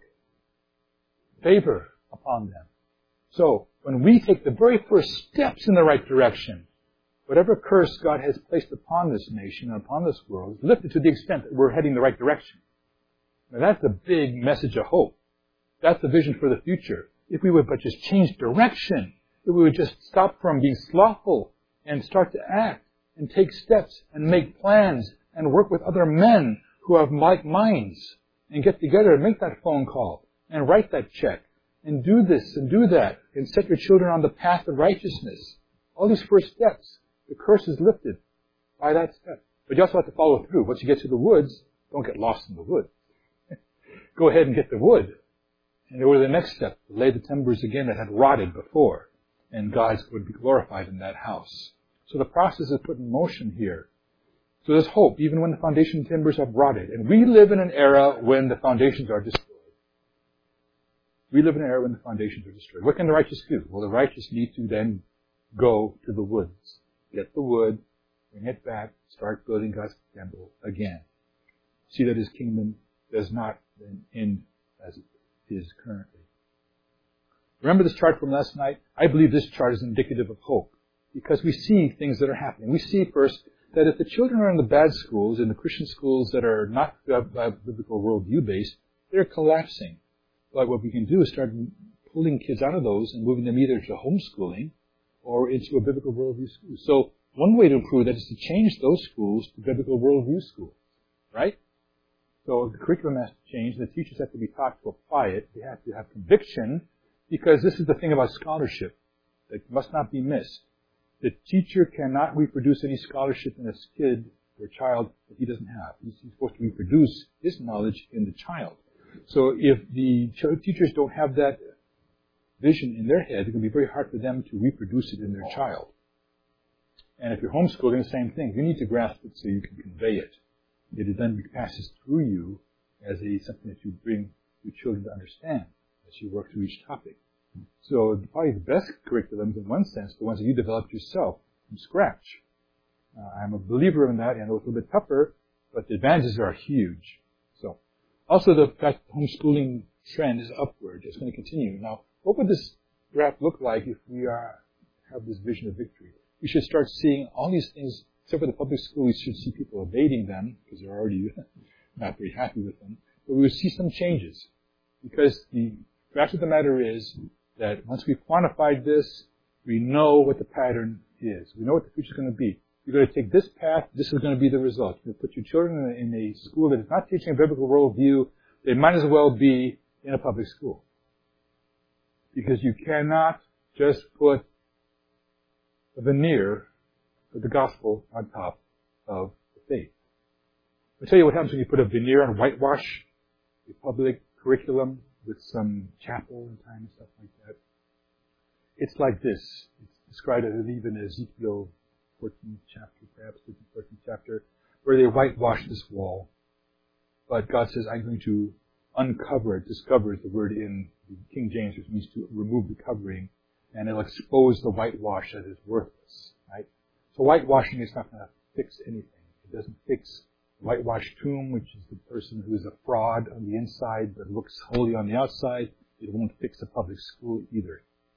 favor upon them. So, when we take the very first steps in the right direction, whatever curse God has placed upon this nation and upon this world is lifted to the extent that we're heading the right direction. Now that's a big message of hope. That's the vision for the future. If we would but just change direction, if we would just stop from being slothful and start to act and take steps and make plans and work with other men who have like minds and get together and make that phone call and write that check and do this and do that and set your children on the path of righteousness. All these first steps, the curse is lifted by that step. But you also have to follow through. Once you get to the woods, don't get lost in the wood. Go ahead and get the wood. And go to the next step, lay the timbers again that had rotted before. And God would be glorified in that house. So the process is put in motion here. So there's hope, even when the foundation timbers have rotted. And we live in an era when the foundations are destroyed. We live in an era when the foundations are destroyed. What can the righteous do? Well, the righteous need to then go to the woods. Get the wood, bring it back, start building God's temple again. See that his kingdom does not then end as it is currently. Remember this chart from last night? I believe this chart is indicative of hope because we see things that are happening. We see first that if the children are in the bad schools, in the Christian schools that are not biblical worldview based, they're collapsing. But what we can do is start pulling kids out of those and moving them either to homeschooling or into a biblical worldview school. So one way to improve that is to change those schools to biblical worldview schools, right? So the curriculum has to change. The teachers have to be taught to apply it. They have to have conviction because this is the thing about scholarship that must not be missed. The teacher cannot reproduce any scholarship in a kid or child that he doesn't have. He's supposed to reproduce his knowledge in the child. So if the teachers don't have that vision in their head, it can be very hard for them to reproduce it in their child. And if you're homeschooling, the same thing. You need to grasp it so you can convey it. It then passes through you as a something that you bring your children to understand as you work through each topic. So probably the best curriculums, in one sense, the ones that you developed yourself from scratch. Uh, I'm a believer in that. I know it's a little bit tougher, but the advantages are huge. So, also the fact that the homeschooling trend is upward. It's going to continue. Now, what would this perhaps look like if we are have this vision of victory? We should start seeing all these things, except for the public school, we should see people evading them because they're already not very happy with them. But we would see some changes. Because the fact of the matter is that once we've quantified this, we know what the pattern is. We know what the future is going to be. You're going to take this path, this is going to be the result. You're going to put your children in a, in a school that is not teaching a biblical worldview. They might as well be in a public school. Because you cannot just put a veneer of the gospel on top of the faith. I'll tell you what happens when you put a veneer on whitewash a public curriculum with some chapel and time and stuff like that. It's like this. It's described, I believe, in Ezekiel fourteenth chapter, perhaps thirteenth, fourteenth chapter, where they whitewash this wall. But God says, I'm going to uncover it. Discover is the word in the King James, which means to remove the covering, and it'll expose the whitewash that is worthless. Right? So whitewashing is not going to fix anything. It doesn't fix the whitewashed tomb, which is the person who is a fraud on the inside but looks holy on the outside. It won't fix a public school either.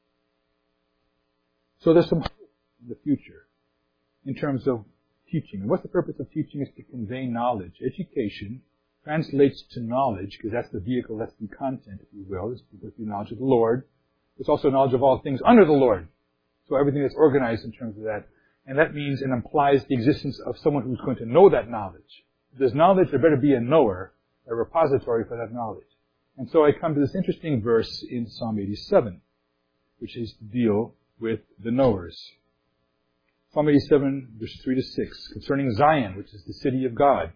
So there's some hope in the future in terms of teaching. And what's the purpose of teaching? Is to convey knowledge. Education translates to knowledge, because that's the vehicle, that's the content, if you will. It's the knowledge of the Lord. It's also knowledge of all things under the Lord. So everything that's organized in terms of that. And that means and implies the existence of someone who's going to know that knowledge. If there's knowledge, there better be a knower, a repository for that knowledge. And so I come to this interesting verse in Psalm eighty-seven, which is to deal with the knowers. Psalm eighty-seven, verse three to six, concerning Zion, which is the city of God.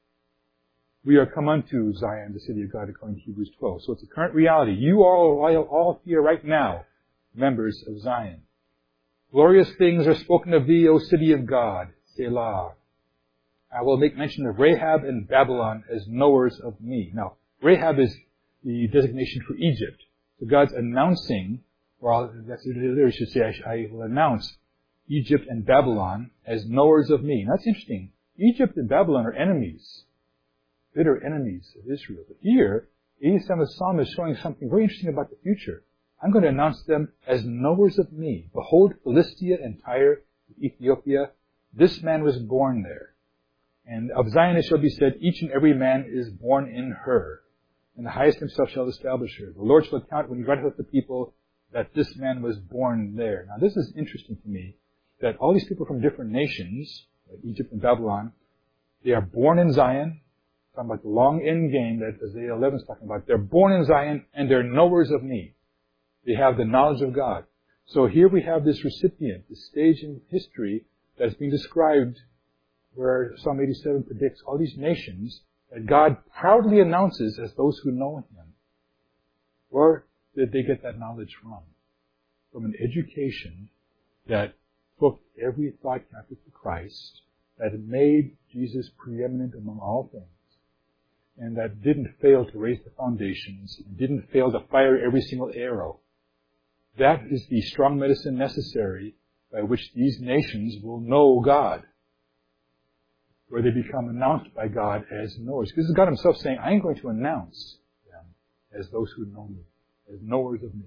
We are come unto Zion, the city of God, according to Hebrews twelve. So it's a current reality. You are all, all here right now, members of Zion. Glorious things are spoken of thee, O city of God, Selah. I will make mention of Rahab and Babylon as knowers of me. Now, Rahab is the designation for Egypt. So God's announcing, or I'll, that's I should say, I, I will announce Egypt and Babylon as knowers of me. Now, that's interesting. Egypt and Babylon are enemies, bitter enemies of Israel. But here, the eighty-seventh Psalm is showing something very interesting about the future. I'm going to announce them as knowers of me. Behold, Philistia and Tyre, Ethiopia, this man was born there. And of Zion it shall be said, each and every man is born in her. And the highest himself shall establish her. The Lord shall account when he writeth with the people that this man was born there. Now this is interesting to me, that all these people from different nations, like Egypt and Babylon, they are born in Zion. Talking about the long end game that Isaiah eleven is talking about. They're born in Zion and they're knowers of me. They have the knowledge of God. So here we have this recipient, this stage in history that's being described where Psalm eighty-seven predicts all these nations that God proudly announces as those who know Him. Where did they get that knowledge from? From an education that took every thought captive to Christ, that made Jesus preeminent among all things, and that didn't fail to raise the foundations, and didn't fail to fire every single arrow. That is the strong medicine necessary by which these nations will know God, where they become announced by God as knowers. This is God Himself saying, I am going to announce them as those who know me, as knowers of me.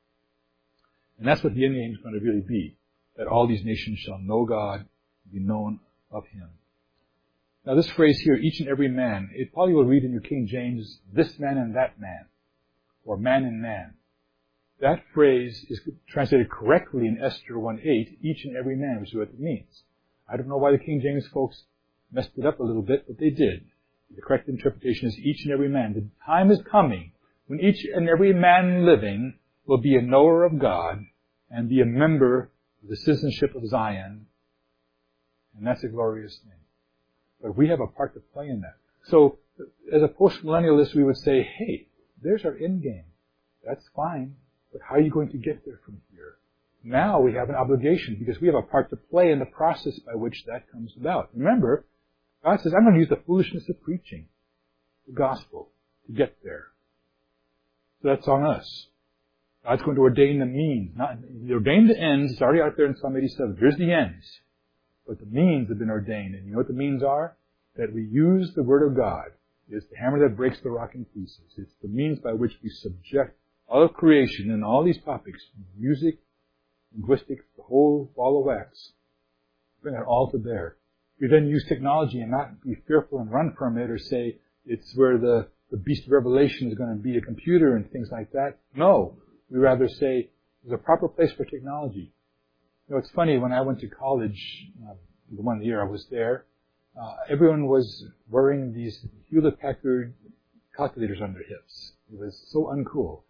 And that's what the end game is going to really be, that all these nations shall know God, be known of Him. Now this phrase here, each and every man, it probably will read in your King James, this man and that man, or man and man. That phrase is translated correctly in Esther one eight, each and every man, which is what it means. I don't know why the King James folks messed it up a little bit, but they did. The correct interpretation is each and every man. The time is coming when each and every man living will be a knower of God and be a member of the citizenship of Zion. And that's a glorious thing. But we have a part to play in that. So, as a post-millennialist, we would say, hey, there's our end game. That's fine. But how are you going to get there from here? Now we have an obligation because we have a part to play in the process by which that comes about. Remember, God says, I'm going to use the foolishness of preaching the gospel to get there. So that's on us. God's going to ordain the means. Not, He ordained the ends. It's already out there in Psalm eighty-seven. Here's the ends. But the means have been ordained. And you know what the means are? That we use the Word of God. It's the hammer that breaks the rock in pieces. It's the means by which we subject all of creation and all these topics, music, linguistics, the whole ball of wax, bring it all to bear. We then use technology and not be fearful and run from it or say it's where the, the beast of Revelation is going to be a computer and things like that. No. We rather say there's a proper place for technology. You know, it's funny, when I went to college, uh, the one year I was there, uh, everyone was wearing these Hewlett-Packard calculators on their hips. It was so uncool.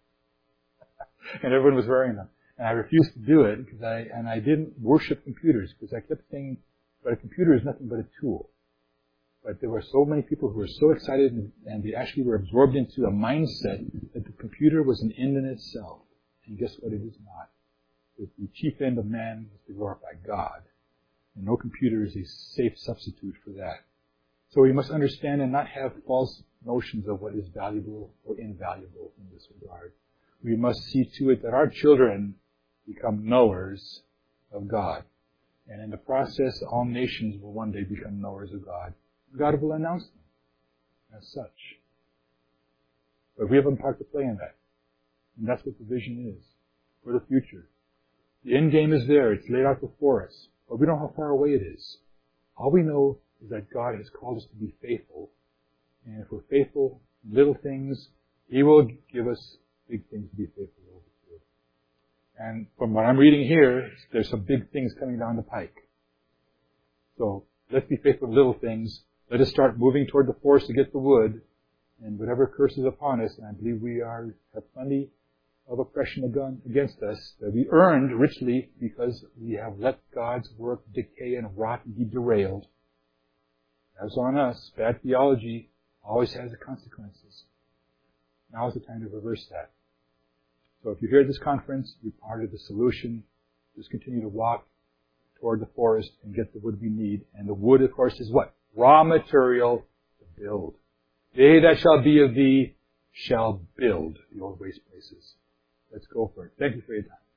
And everyone was wearing them. And I refused to do it because I, and I didn't worship computers because I kept saying, but a computer is nothing but a tool. But there were so many people who were so excited and, and they actually were absorbed into a mindset that the computer was an end in itself. And guess what? It is not. The chief end of man is to glorify God. And no computer is a safe substitute for that. So we must understand and not have false notions of what is valuable or invaluable in this regard. We must see to it that our children become knowers of God. And in the process, all nations will one day become knowers of God. God will announce them as such. But we have a part to play in that. And that's what the vision is for the future. The end game is there. It's laid out before us. But we don't know how far away it is. All we know is that God has called us to be faithful. And if we're faithful in little things, He will give us big things to be faithful over to. And from what I'm reading here, there's some big things coming down the pike. So let's be faithful in little things. Let us start moving toward the forest to get the wood. And whatever curses upon us, and I believe we are have plenty of oppression against us that we earned richly because we have let God's work decay and rot and be derailed. That's on us. Bad theology always has consequences. Now is the time to reverse that. So if you're here at this conference, you're part of the solution. Just continue to walk toward the forest and get the wood we need. And the wood, of course, is what? Raw material to build. They that shall be of thee shall build the old waste places. Let's go for it. Thank you for your time.